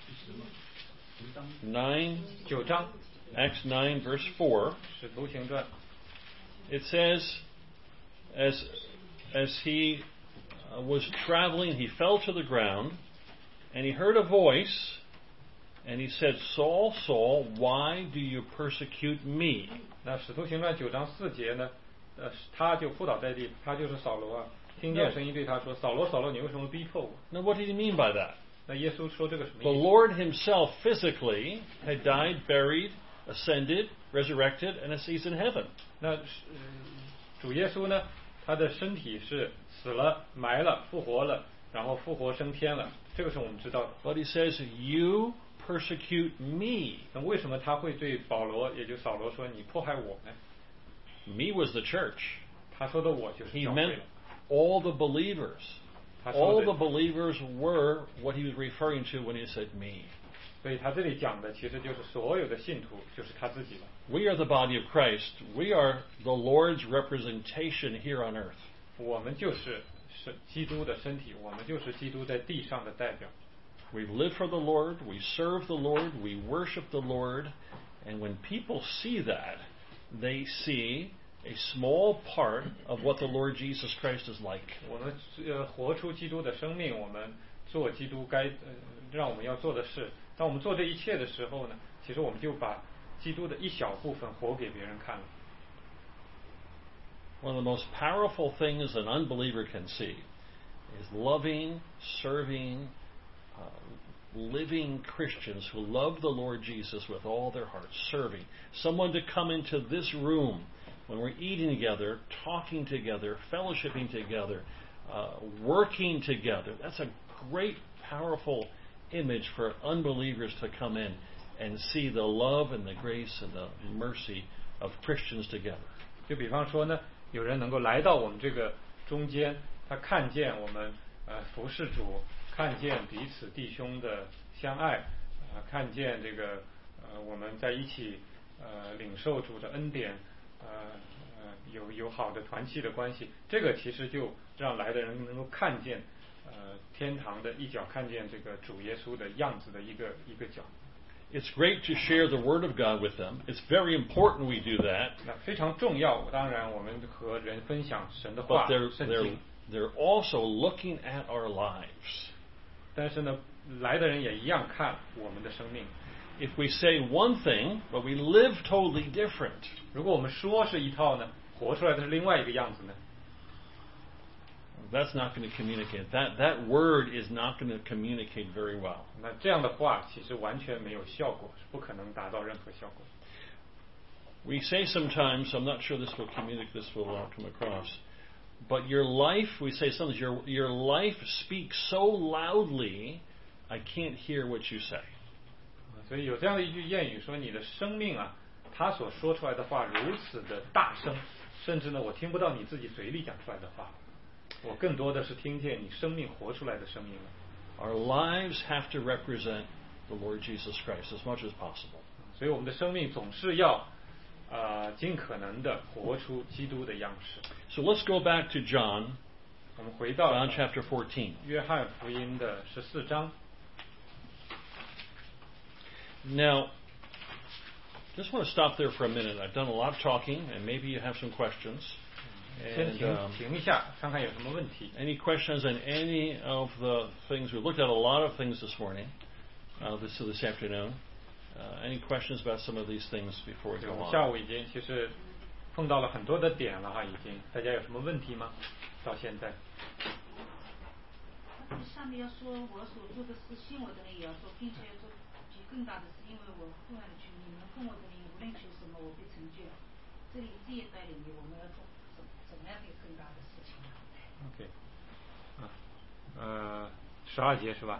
Speaker 3: nine,
Speaker 2: 九章。
Speaker 3: Acts nine, verse four.
Speaker 2: 使徒行传。
Speaker 3: It says, as as he uh, was traveling, he fell to the ground, and he heard a voice, and he said, "Saul, Saul, why do you persecute me?"
Speaker 2: 那使徒行传九章四节呢，呃，他就扑倒在地，他就是扫罗啊，听见声音对他说：“扫罗，扫罗，你为什么逼迫我？”
Speaker 3: Now, what did he mean by that?
Speaker 2: 那耶稣说这个什么
Speaker 3: The
Speaker 2: 意思？
Speaker 3: Lord himself physically had died, buried, ascended, resurrected, and is in heaven.
Speaker 2: 那、呃、主耶稣呢，他的身体是死了、埋了、复活了，然后复活升天了，这个是我们知道的。
Speaker 3: But he says, "You persecute me."
Speaker 2: 那为什么他会对保罗，也就扫罗说你迫害我呢？
Speaker 3: Me was the church.
Speaker 2: 他说的我就是
Speaker 3: He
Speaker 2: 教会
Speaker 3: meant
Speaker 2: 了。
Speaker 3: all the believers.
Speaker 2: 他
Speaker 3: All
Speaker 2: 说
Speaker 3: the
Speaker 2: 的
Speaker 3: believers were what he was referring to when he said me.
Speaker 2: 所以他这里讲的其实就是所有的信徒就是他自己了。
Speaker 3: We are the body of Christ. We are the Lord's representation here on earth.
Speaker 2: 我们就是是基督的身体，我们就是基督在地上的代表。
Speaker 3: We live for the Lord, we serve the Lord, we worship the Lord, and when people see that, they see a small part of what the Lord Jesus Christ is like.
Speaker 2: 我们呃活出基督的生命，我们做基督该呃让我们要做的事。当我们做这一切的时候呢，其实我们就把基督的一小部分活给别人看了。
Speaker 3: One of the most powerful things an unbeliever can see is loving, serving, uh, living Christians who love the Lord Jesus with all their heart, serving. Someone to come into this room when we're eating together, talking together, fellowshipping together, uh, working together. That's a great, powerful image for unbelievers to come in and see the love and the grace and the mercy of Christians together.
Speaker 2: 就比方说呢，有人能够来到我们这个中间，他看见我们呃服侍主，看见彼此弟兄的相爱，啊、呃，看见这个呃我们在一起呃领受主的恩典，呃呃有有好的团契的关系，这个其实就让来的人能够看见呃天堂的一角，看见这个主耶稣的样子的一个一个角。
Speaker 3: It's great to share the Word of God with them. It's very important we do that.
Speaker 2: 那非常重要，当然我们和人分享神的
Speaker 3: But
Speaker 2: 话，
Speaker 3: they're,
Speaker 2: 圣
Speaker 3: they're,
Speaker 2: 经。
Speaker 3: they're also looking at our lives.
Speaker 2: 但是呢，来的人也一样看我们的生命。
Speaker 3: If we say one thing, but we live totally different,
Speaker 2: 如果我们说是一套呢，活出来的是另外一个样子呢？
Speaker 3: that's not going to communicate. That, that word is not going to communicate very well.
Speaker 2: 那这样的话，其实完全没有效果，是不可能达到任何效果。
Speaker 3: We say sometimes, I'm not sure this will communicate, this will not come across, but your life, we say sometimes, your, your life speaks so loudly, I can't hear what you say.
Speaker 2: 所以有这样的一句谚语说：“你的生命啊，他所说出来的话如此的大声，甚至呢，我听不到你自己嘴里讲出来的话，我更多的是听见你生命活出来的声音了。”
Speaker 3: Our lives have to represent the Lord Jesus Christ as much as possible.
Speaker 2: 所以我们的生命总是要呃尽可能的活出基督的样式。
Speaker 3: So let's go back to John,
Speaker 2: 我们回到
Speaker 3: John chapter fourteen.
Speaker 2: 约翰福音的十四章。
Speaker 3: Now, just want to stop there for a minute. I've done a lot of talking, and maybe you have some questions.
Speaker 2: 先
Speaker 3: And,
Speaker 2: 停
Speaker 3: um,
Speaker 2: 停一下，看看有什么问题。
Speaker 3: any questions on any of the things? We looked at a lot of things this morning, uh, this this afternoon. Uh, any questions about some of these things before we
Speaker 2: 对
Speaker 3: go
Speaker 2: 我们下
Speaker 3: on?
Speaker 2: 午已经其实碰到了很多的点了哈，已经大家有什么问题吗？到现在。
Speaker 4: 上面要说我所做的事，信我的人也要做，并且要做比更大的事，因为我奉了去，你们跟我的人无论求什么，我必成就。这里这一带领域，我们要做怎怎么样的更大的事情呢
Speaker 2: OK， 啊，呃，十二节是吧？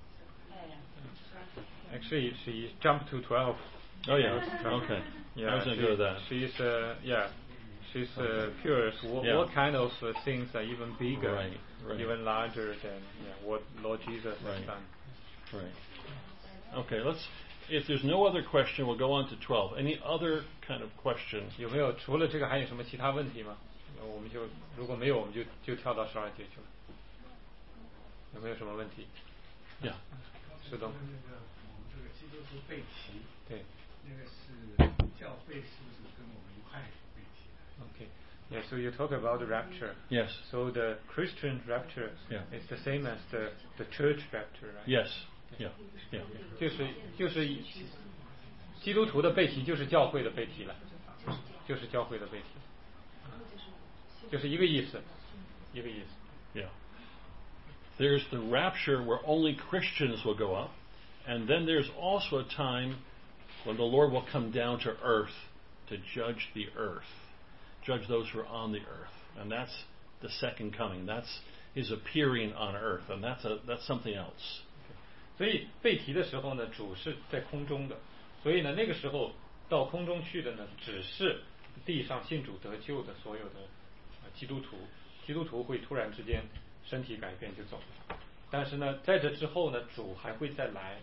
Speaker 2: Actually, she jumped to twelve.
Speaker 3: Oh yeah. Okay.
Speaker 2: Yeah,
Speaker 3: I was going to
Speaker 2: she-
Speaker 3: go with that.
Speaker 2: She's uh, yeah, she's uh, curious. What,
Speaker 3: Yeah.
Speaker 2: what kind of uh, things are even bigger,
Speaker 3: Right, right.
Speaker 2: even larger than yeah, what Lord Jesus has
Speaker 3: Right.
Speaker 2: done?
Speaker 3: Right. Okay. Let's. If there's no other question, we'll go on to twelve. Any other kind of question?
Speaker 2: 有没有除了这个还有什么其他问题吗？我们就如果没有，我们就就跳到十二节去了。有没有什么问题？
Speaker 3: Yeah.
Speaker 2: 是的。
Speaker 5: 那个我们这个基督徒背题，
Speaker 2: 对。
Speaker 5: 那个是教会是不是跟我们一块背题的？
Speaker 2: Okay. Yeah, so you talk about the rapture.
Speaker 3: Yes.
Speaker 2: So the Christian rapture
Speaker 3: Yeah.
Speaker 2: is the same as the the church rapture, right?
Speaker 3: Yes. Yeah. Yeah.
Speaker 2: 就是就是基督徒的背题就是教会的背题了，就是教会的背题，就是一个意思，一个意思。
Speaker 3: Yeah. There's the rapture where only Christians will go up, and then there's also a time when the Lord will come down to earth to judge the earth, judge those who are on the earth, and that's the second coming. That's His appearing on earth, and that's a that's something else.
Speaker 2: 所以背题的时候呢，主是在空中的，所以呢，那个时候到空中去的呢，只是地上信主得救的所有的呃基督徒，基督徒会突然之间身体改变就走了。但是呢，在这之后呢，主还会再来，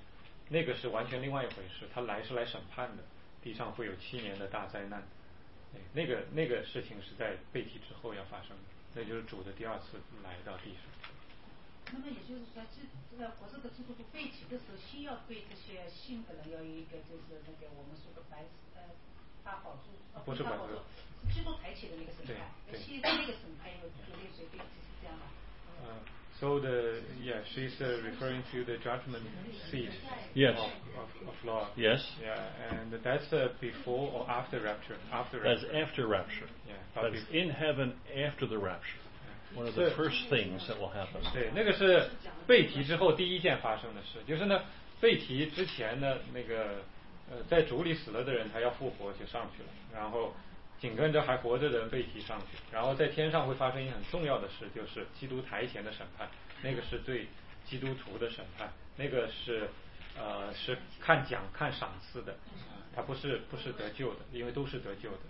Speaker 2: 那个是完全另外一回事，他来是来审判的，地上会有七年的大灾难，那个那个事情是在被提之后要发生的，那就是主的第二次来到地上。
Speaker 4: 那么也就是说，基这个活着的基督徒被提的时候，先要对这些信的人要有一个就是那个我们说的白呃大宝珠，
Speaker 2: 不是白珠，
Speaker 4: 是基督抬起的那个审判，先那个审判有有类水被提是这样的。
Speaker 2: Uh, so the yeah, she's uh, referring to the judgment seat
Speaker 3: yes.
Speaker 2: of, of, of Lord.
Speaker 3: Yes.
Speaker 2: Yeah, and that's uh, before or after rapture? After rapture.
Speaker 3: That's after rapture.
Speaker 2: Yeah,
Speaker 3: that's in heaven after the rapture. One of the first things that will happen.
Speaker 2: 对，那个是被提之后第一件发生的事，就是呢，被提之前呢，那个呃，在主里死了的人，他要复活就上去了，然后紧跟着还活着的人被提上去，然后在天上会发生一件很重要的事，就是基督台前的审判，那个是对基督徒的审判，那个是呃是看奖看赏赐的，他不是不是得救的，因为都是得救的。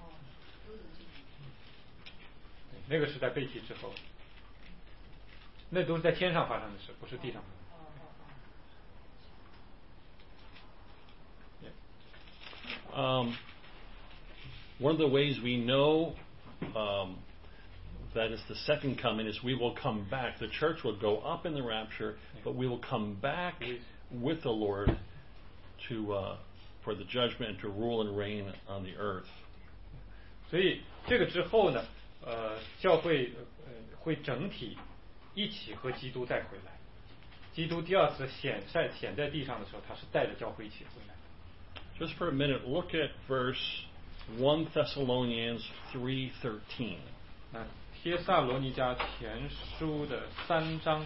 Speaker 2: 那个是在被提之后，那都是在天上发生的事，不是地上发生的。
Speaker 3: Um, one of the ways we know um, that is the second coming is we will come back. The church will go up in the rapture, but we will come back with the Lord to uh, for the judgment and to rule and reign on the earth.
Speaker 2: 所以这个之后呢？呃，教会呃会整体一起和基督再回来。基督第二次显在显在地上的时候，他是带着教会一起回来。
Speaker 3: Just for a minute, look at verse First Thessalonians three thirteen.
Speaker 2: 那帖撒罗尼迦前书的三章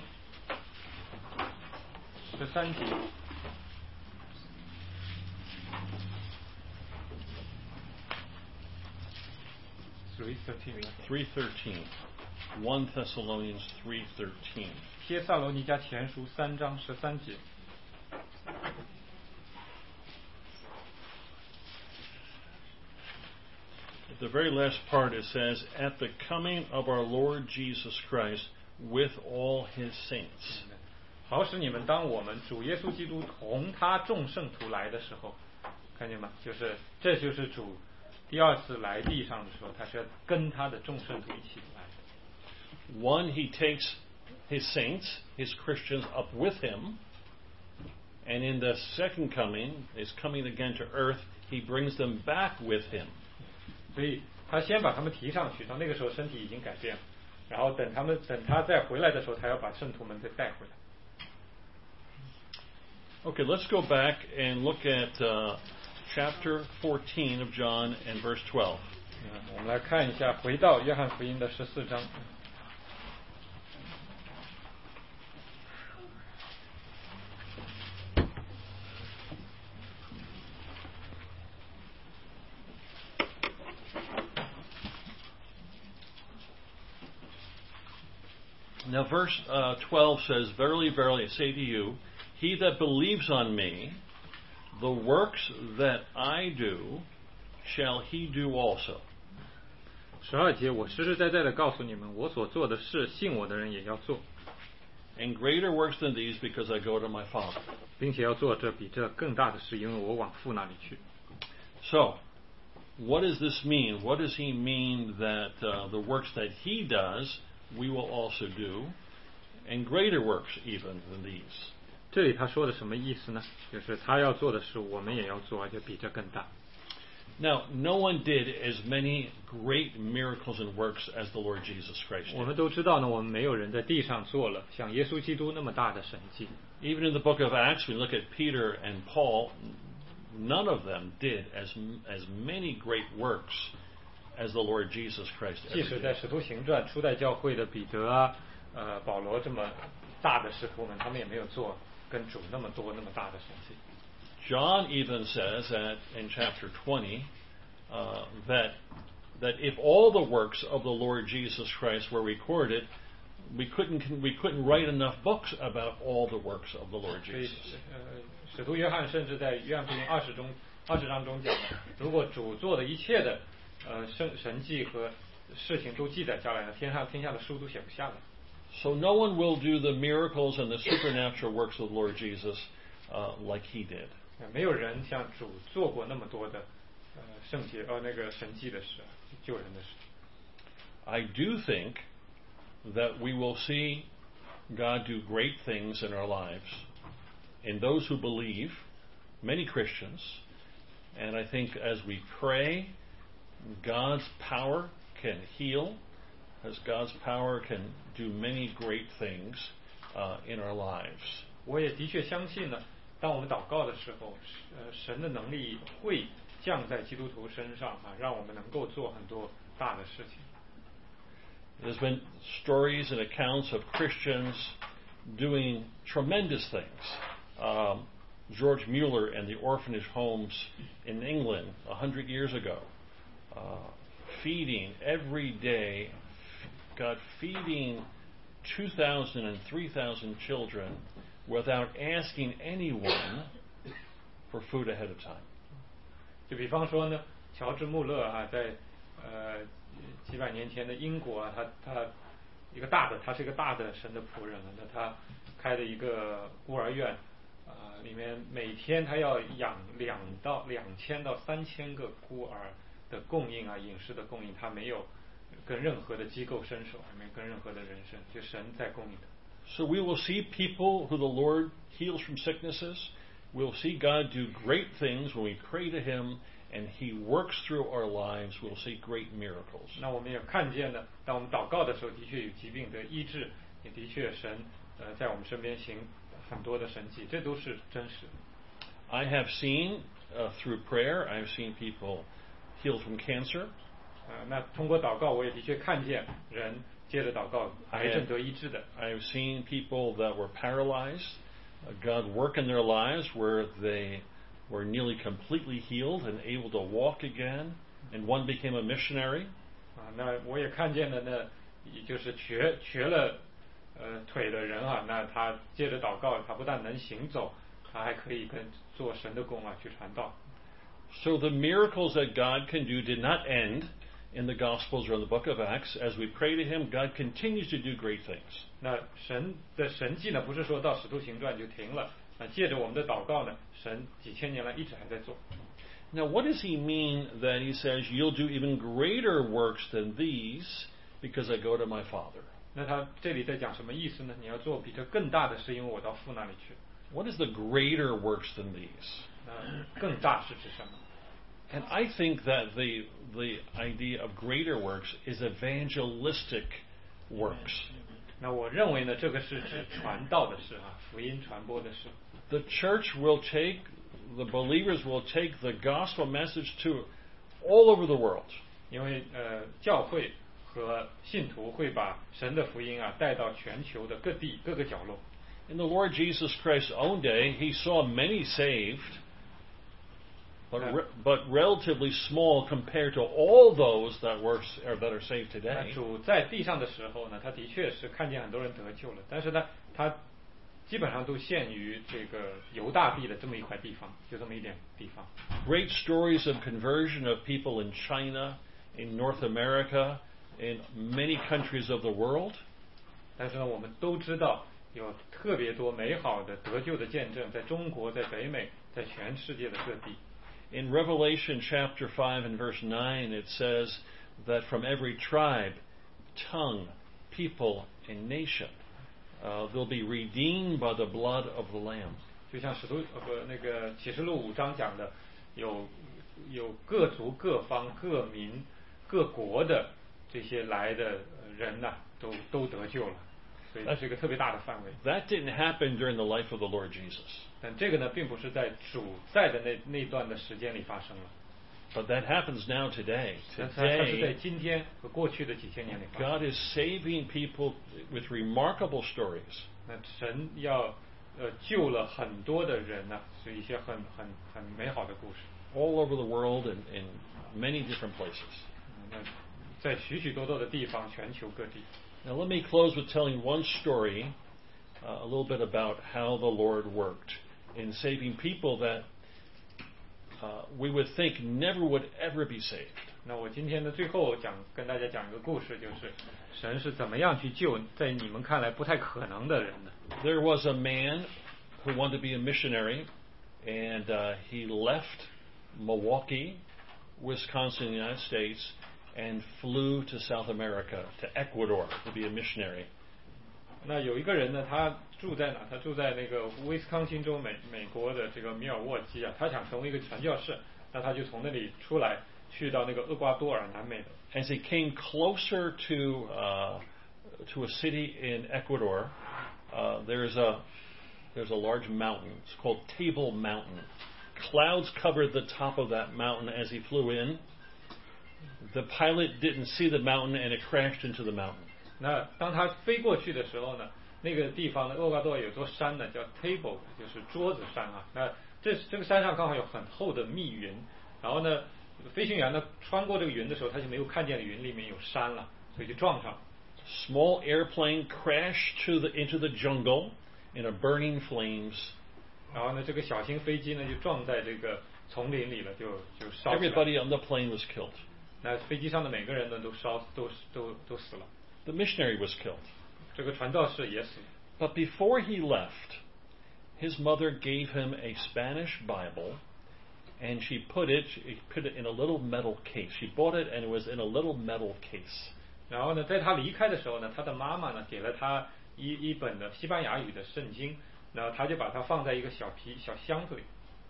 Speaker 2: 十三节。Three thirteen.
Speaker 3: Three thirteen. First Thessalonians three thirteen.
Speaker 2: 帖撒罗尼迦前书三章十三节。
Speaker 3: At the very last part it says, "At the coming of our Lord Jesus Christ with all His saints."
Speaker 2: 好使你们当我们主耶稣基督同他众圣徒来的时候，看见吗？就是这就是主。第二次来地上的时候，他是要跟他的众圣徒一起来的。
Speaker 3: One, he takes his saints, his Christians, up with him, and in the second coming, is coming again to earth, he brings them back with him.
Speaker 2: 所以他先把他们提上去，到那个时候身体已经改变了，然后等他们等他再回来的时候，他要把圣徒们再带回来。
Speaker 3: Okay, let's go back and look at uh, chapter fourteen of John and verse twelve.
Speaker 2: 我们来看一下，回到约翰福音的十四章。
Speaker 3: Now, verse uh, twelve says, "Verily, verily, I say to you, he that believes on me, the works that I do, shall he do also."
Speaker 2: 十二节，我实实在在的告诉你们，我所做的事，信我的人也要做。
Speaker 3: And greater works than these, because I go to my Father.
Speaker 2: 并且要做这比这更大的事，因为我往父那里去。
Speaker 3: So, what does this mean? What does he mean that uh, the works that he does, we will also do, and greater works even than these?
Speaker 2: 这里他说的什么意思呢？就是他要做的事，我们也要做，而且比这更大。
Speaker 3: Now, no one did as many great miracles and works as the Lord Jesus Christ did.
Speaker 2: 我们都知道呢，我们没有人在地上做了像耶稣基督那么大的神迹。
Speaker 3: Even in the book of Acts, we look at Peter and Paul, none of them did as as many great works as the Lord Jesus Christ ever
Speaker 2: 即使在
Speaker 3: did.
Speaker 2: 使徒行传初代教会的彼得啊、呃保罗这么大的使徒们，他们也没有做跟主那么多那么大的神迹。
Speaker 3: John even says that in chapter twenty uh, that that if all the works of the Lord Jesus Christ were recorded, we couldn't we couldn't write enough books about all the works of the Lord
Speaker 2: 所以
Speaker 3: Jesus.
Speaker 2: 呃，使徒约翰甚至在约翰福音二十中二十章中讲，如果主做的一切的呃神神迹和事情都记载下来了，天上天下的书都写不下来。
Speaker 3: So no one will do the miracles and the supernatural works of the Lord Jesus uh, like he did.
Speaker 2: 没有人像主做过那么多的呃圣洁呃那个神迹的事，救人的事。
Speaker 3: I do think that we will see God do great things in our lives, in those who believe, many Christians, and I think as we pray, God's power can heal, as God's power can do many great things uh, in our lives.
Speaker 2: 我也的确相信呢，当我们祷告的时候，呃，神的能力会降在基督徒身上啊，让我们能够做很多大的事情。
Speaker 3: There's been stories and accounts of Christians doing tremendous things. Um, George Mueller and the orphanage homes in England a hundred years ago, uh, feeding every day, God feeding two thousand and three thousand children without asking anyone for food ahead of time.
Speaker 2: 就比方说呢，乔治穆勒啊，在呃几百年前的英国啊，他他一个大的，他是一个大的神的仆人啊，那他开的一个孤儿院啊、呃，里面每天他要养两到两千到三千个孤儿的供应啊，饮食的供应，他没有跟任何的机构伸手，没有跟任何的人伸，就神在供应的。
Speaker 3: So we will see people who the Lord heals from sicknesses. We'll see God do great things when we pray to Him and He works through our lives. We'll see great miracles.
Speaker 2: 那我们也看见呢，当我们祷告的时候，的确有疾病的医治，也的确神呃在我们身边行很多的神迹，这都是真实的。
Speaker 3: I have seen uh, through prayer, I have seen people healed from cancer.
Speaker 2: 呃，那通过祷告，我也的确看见人接着祷告，癌症得医治的。
Speaker 3: I have seen people that were paralyzed, uh, God work in their lives where they were nearly completely healed and able to walk again, and one became a missionary.
Speaker 2: 啊，那我也看见了呢，也就是瘸瘸了呃腿的人啊，那他接着祷告，他不但能行走，他还可以跟做神的工啊去传道。
Speaker 3: So the miracles that God can do did not end in the Gospels or in the book of Acts. As we pray to Him, God continues to do great things.
Speaker 2: 那神的神迹呢，不是说到使徒行传就停了，那借着我们的祷告呢，神几千年来一直还在做。
Speaker 3: Now, what does He mean that He says, "You'll do even greater works than these because I go to my Father"?
Speaker 2: 那他这里在讲什么意思呢？你要做比这更大的事，因为我到父那里去。
Speaker 3: What is the greater works than these?
Speaker 2: 那更大是指什么？
Speaker 3: And I think that the the idea of greater works is evangelistic works.
Speaker 2: 那我认为呢，这个是指传道的事啊，福音传播的事。
Speaker 3: The church will take, the believers will take the gospel message to all over the world.
Speaker 2: 因为呃，教会和信徒会把神的福音啊带到全球的各地各个角落。
Speaker 3: In the Lord Jesus Christ's own day, He saw many saved, but re, but relatively small compared to all those that were or that are saved
Speaker 2: 那
Speaker 3: today.
Speaker 2: 主在地上的时候呢，他的确是看见很多人得救了，但是呢，他基本上都限于这个犹大地的这么一块地方，就这么一点地方。
Speaker 3: Great stories of conversion of people in China, in North America, in many countries of the world.
Speaker 2: 但是呢，我们都知道有特别多美好的得救的见证，在中国、在北美、在全世界的各地。
Speaker 3: In Revelation chapter five and verse nine, it says that from every tribe, tongue, people, and nation, uh, they'll be redeemed by the blood of the Lamb.
Speaker 2: 就像使徒呃不那个启示录五章讲的，有有各族各方各民各国的这些来的人呐、都都得救了，所以这是一个特别大的范围。
Speaker 3: That didn't happen during the life of the Lord Jesus.
Speaker 2: 但这个呢，并不是在主在的那那段的时间里发生了，
Speaker 3: But that happens now today.
Speaker 2: 但它它是在
Speaker 3: Today,
Speaker 2: 今天和过去的几千年里发生。
Speaker 3: God is saving people with remarkable stories.
Speaker 2: 那神要呃救了很多的人呢、是一些很很很美好的故事。
Speaker 3: All over the world and in many different places.
Speaker 2: 那在许许多多的地方，全球各地。
Speaker 3: Now let me close with telling one story, uh, a little bit about how the Lord worked in saving people that uh, we would think never would ever be saved.
Speaker 2: 那我今天的最后讲跟大家讲一个故事，就是神是怎么样去救在你们看来不太可能的人呢？
Speaker 3: There was a man who wanted to be a missionary, and uh, he left Milwaukee, Wisconsin, the United States, and flew to South America, to Ecuador, to be a missionary.
Speaker 2: 那有一个人呢，他住在哪？他住在那个威斯康星州美美国的这个米尔沃基啊。他想成为一个传教士，那他就从那里出来，去到那个厄瓜多尔南美的。
Speaker 3: As he came closer to uh, to a city in Ecuador, uh, there's a there's a large mountain. It's called Table Mountain. Clouds covered the top of that mountain as he flew in. The pilot didn't see the mountain, and it crashed into the mountain.
Speaker 2: 那当他飞过去的时候呢，那个地方的厄瓜多尔有座山呢，叫 Table， 就是桌子山啊。那这这个山上刚好有很厚的密云，然后呢，飞行员呢穿过这个云的时候，他就没有看见云里面有山了，所以就撞上。
Speaker 3: Small airplane crashed to the into the jungle in a burning flames.
Speaker 2: 然后呢，这个小型飞机呢就撞在这个丛林里了，就就烧起来。
Speaker 3: Everybody on the plane was killed.
Speaker 2: 那飞机上的每个人呢都烧都都都死了。
Speaker 3: The missionary was killed.
Speaker 2: 这个传道士也死了。
Speaker 3: But before he left, his mother gave him a Spanish Bible, and she put it she put it in a little metal case. She bought it, and it was in a little metal case.
Speaker 2: 然后呢，在他离开的时候呢，他的妈妈呢给了他一一本的西班牙语的圣经，然后他就把它放在一个小皮小箱子里。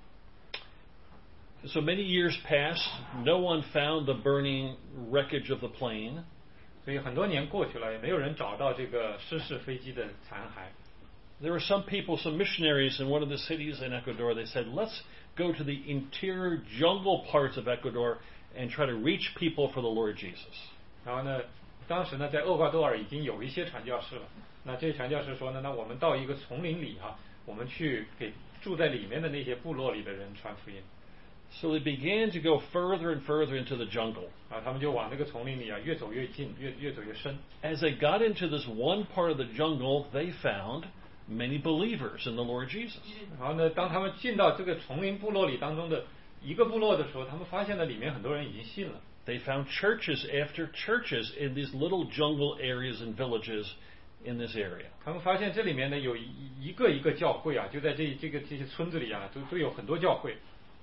Speaker 3: So many years passed. No one found the burning wreckage of the plane.
Speaker 2: 所以很多年过去了，也没有人找到这个失事飞机的残骸。
Speaker 3: There were some people, some missionaries in one of the cities in Ecuador. They said, "Let's go to the interior jungle parts of Ecuador and try to reach people for the Lord Jesus."
Speaker 2: 然后呢，当时呢，在厄瓜多尔已经有一些传教士了。那这些传教士说呢，那我们到一个丛林里啊，我们去给住在里面的那些部落里的人传福音。
Speaker 3: So they began to go further and further into the jungle.
Speaker 2: 啊，他们就往那个丛林里啊越走越近，越越走越深。
Speaker 3: As they got into this one part of the jungle, they found many believers in the Lord Jesus.
Speaker 2: 然后呢，当他们进到这个丛林部落里当中的一个部落的时候，他们发现了里面很多人已经信了。
Speaker 3: They found churches after churches in these little jungle areas and villages in this area.
Speaker 2: 他们发现这里面呢有一一个一个教会啊，就在这这个这些村子里啊，都都有很多教会。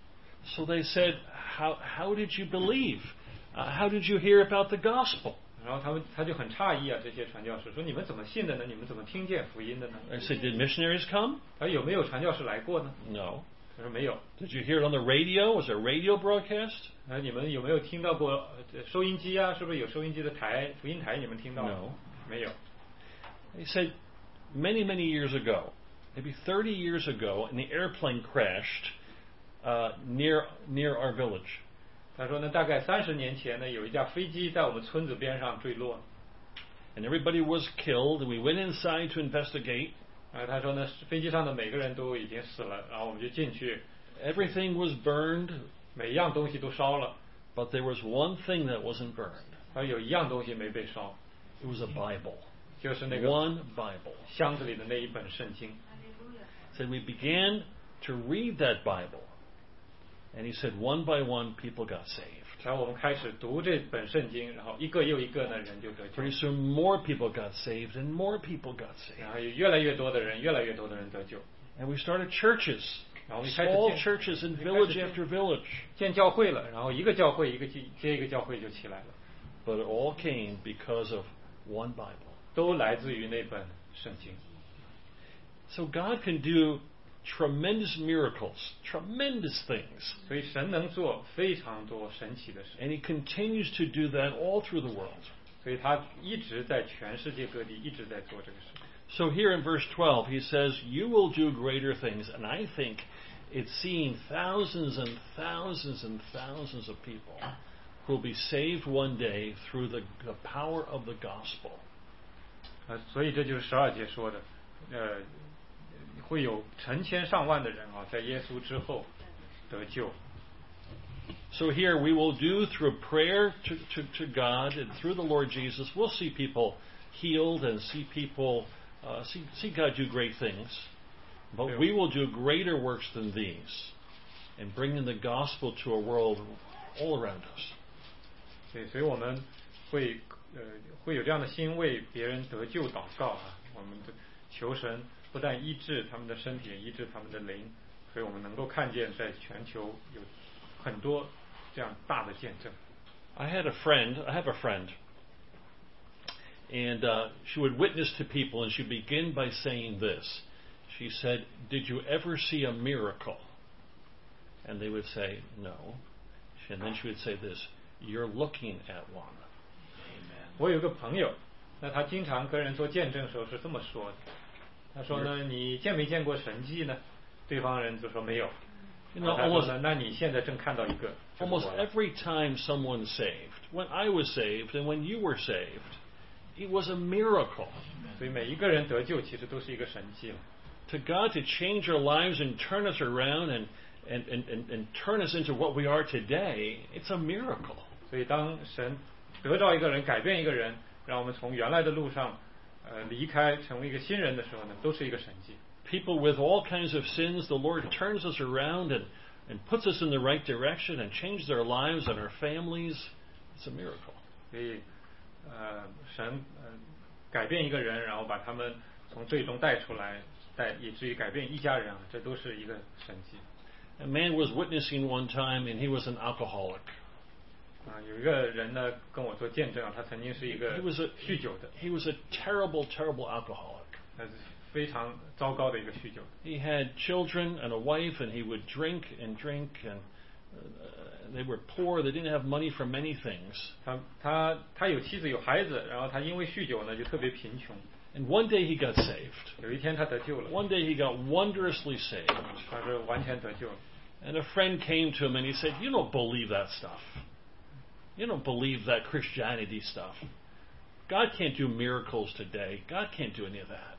Speaker 3: So they said, "How how did you believe? Uh, how did you hear about the gospel?"
Speaker 2: 然后他们他就很诧异啊，这些传教士说：“你们怎么信的呢？你们怎么听见福音的呢？”
Speaker 3: I said, "Did missionaries come?"
Speaker 2: 他说有没有传教士来过呢？
Speaker 3: No.
Speaker 2: 他说没有。
Speaker 3: Did you hear it on the radio? Was there a radio broadcast?
Speaker 2: 那你们有没有听到过呃收音机啊？是不是有收音机的台福音台？你们听到
Speaker 3: No.
Speaker 2: 没有？
Speaker 3: They said, many many years ago, maybe thirty years ago, an airplane crashed uh, near near our village.
Speaker 2: 他说呢，大概三十年前呢，有一架飞机在我们村子边上坠落，
Speaker 3: And everybody was killed. And we went inside to investigate.
Speaker 2: 啊，他说呢，飞机上的每个人都已经死了，然后我们就进去，
Speaker 3: Everything was burned,
Speaker 2: 每一样东西都烧了，
Speaker 3: but there was one thing that wasn't burned.
Speaker 2: 而有一样东西没被烧，
Speaker 3: It was a Bible.
Speaker 2: 就是那个
Speaker 3: One Bible.
Speaker 2: 箱子里的那一本圣经。
Speaker 3: So we began to read that Bible. And he said, one by one, people got saved.
Speaker 2: 然后我们开始读这本圣经，然后一个又一个呢人就得救，
Speaker 3: Pretty soon, more people got saved, and more people got saved.
Speaker 2: 然后有越来越多的人，越来越多的人得救，
Speaker 3: And we started churches,
Speaker 2: 然后我们开始
Speaker 3: small
Speaker 2: 建
Speaker 3: churches in village after village.
Speaker 2: 建教会了，然后一个教会一个接接一个教会就起来了，
Speaker 3: But it all came because of one Bible.
Speaker 2: 都来自于那本圣经。
Speaker 3: So God can do tremendous miracles, tremendous things.
Speaker 2: 所以神能做非常多神奇的事，
Speaker 3: And He continues to do that all through the world.
Speaker 2: 所以他一直在全世界各地一直在做这个事。
Speaker 3: So here in verse twelve, He says, "You will do greater things." And I think it's seeing thousands and thousands and thousands of people who will be saved one day through the, the power of the gospel.
Speaker 2: 呃，所以这就是十二节说的，呃，会有成千上万的人啊，在耶稣之后得救。
Speaker 3: So here we will do through prayer to, to, to God and through the Lord Jesus, we'll see people healed and see people, uh, see, see God do great things. But we will do greater works than these and bringing the gospel to a world all around us.
Speaker 2: 对，所以我们会呃会有这样的心为别人得救祷告啊，我们的求神不但医治他们的身体，也医治他们的灵，所以我们能够看见在全球有很多这样大的见证。
Speaker 3: I had a friend, I have a friend, and uh, she would witness to people, and she'd begin by saying this. She said, "Did you ever see a miracle?" And they would say, "No." And then she would say this, "You're looking at one."
Speaker 2: 我有个朋友，那他经常跟人做见证的时候是这么说的。他说呢，你见没见过神迹呢？对方人就说没有。
Speaker 3: You know,
Speaker 2: 他说
Speaker 3: almost,
Speaker 2: 呢，那你现在正看到一个。
Speaker 3: almost every time someone saved, when I was saved and when you were saved, it was a miracle.
Speaker 2: 所以每一个人得救其实都是一个神迹了。
Speaker 3: To God to change our lives and turn us around and, and, and, and, and turn us into what we are today, it's a miracle.
Speaker 2: 所以当神得着一个人，改变一个人，让我们从原来的路上，呃，离开，成为一个新人的时候呢，都是一个神迹。
Speaker 3: People with all kinds of sins, the Lord turns us around and, and puts us in the right direction and changes our lives and our families. It's a miracle.
Speaker 2: 所以，呃，神呃改变一个人，然后把他们从最终带出来，带以至于改变一家人，这都是一个神迹。
Speaker 3: A man was witnessing one time and he was an alcoholic.
Speaker 2: 啊，有一个人呢跟我做见证，他曾经是一个
Speaker 3: He was a,
Speaker 2: 酗酒的，
Speaker 3: he was a terrible, terrible alcoholic.
Speaker 2: 他是非常糟糕的一个酗酒。
Speaker 3: He had children and a wife, and he would drink and drink, and uh, they were poor. They didn't have money for many things.
Speaker 2: 他他他有妻子有孩子，然后他因为酗酒呢就特别贫穷。
Speaker 3: And one day he got saved.
Speaker 2: 有一天他得救了，
Speaker 3: One day he got wondrously saved.
Speaker 2: 他是完全得救了。
Speaker 3: And a friend came to him and he said, "You don't believe that stuff. You don't believe that Christianity stuff. God can't do miracles today. God can't do any of that."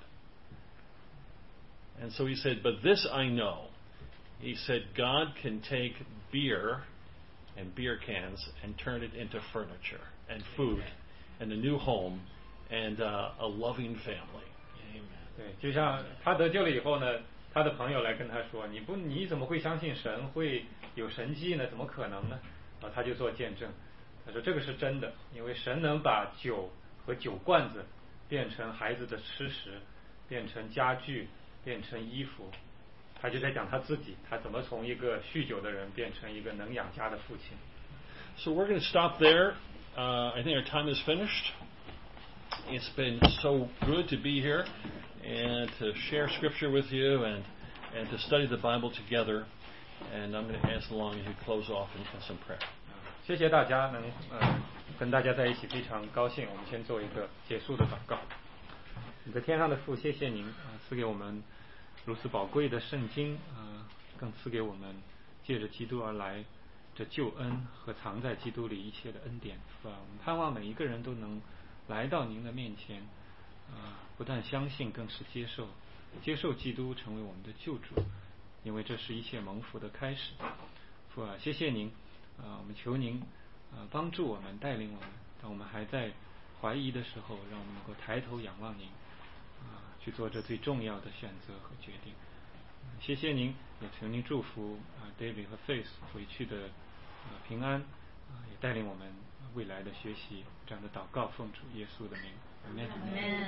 Speaker 3: And so he said, "But this I know." He said, "God can take beer and beer cans and turn it into furniture and food and a new home and uh, a loving family."
Speaker 2: 对，就像他得救了以后呢，他的朋友来跟他说：“你不，你怎么会相信神会有神迹呢？怎么可能呢？”啊，他就做见证，他说这个是真的，因为神能把酒和酒罐子变成孩子的吃食，变成家具，变成衣服。他就在讲他自己，他怎么从一个酗酒的人变成一个能养家的父亲。
Speaker 3: So we're going to stop there. Uh, I think our time is finished. It's been so good to be here and to share Scripture with you and, and to study the Bible together. And I'm going to ask Lonnie to close off in, in some prayer.
Speaker 2: 谢谢大家能呃跟大家在一起，非常高兴。我们先做一个结束的祷告。你在天上的父，谢谢您啊、呃，赐给我们如此宝贵的圣经啊、呃，更赐给我们借着基督而来这救恩和藏在基督里一切的恩典。是吧？我们盼望每一个人都能来到您的面前啊、呃，不但相信，更是接受，接受基督成为我们的救主，因为这是一切蒙福的开始。父啊，谢谢您啊、呃，我们求您啊、呃、帮助我们，带领我们，当我们还在怀疑的时候，让我们能够抬头仰望您啊、呃，去做这最重要的选择和决定。谢谢您，也求您祝福啊、呃、David 和 Faith 回去的啊、呃、平安啊、呃，也带领我们未来的学习。这样的祷告奉主耶稣的名，阿门。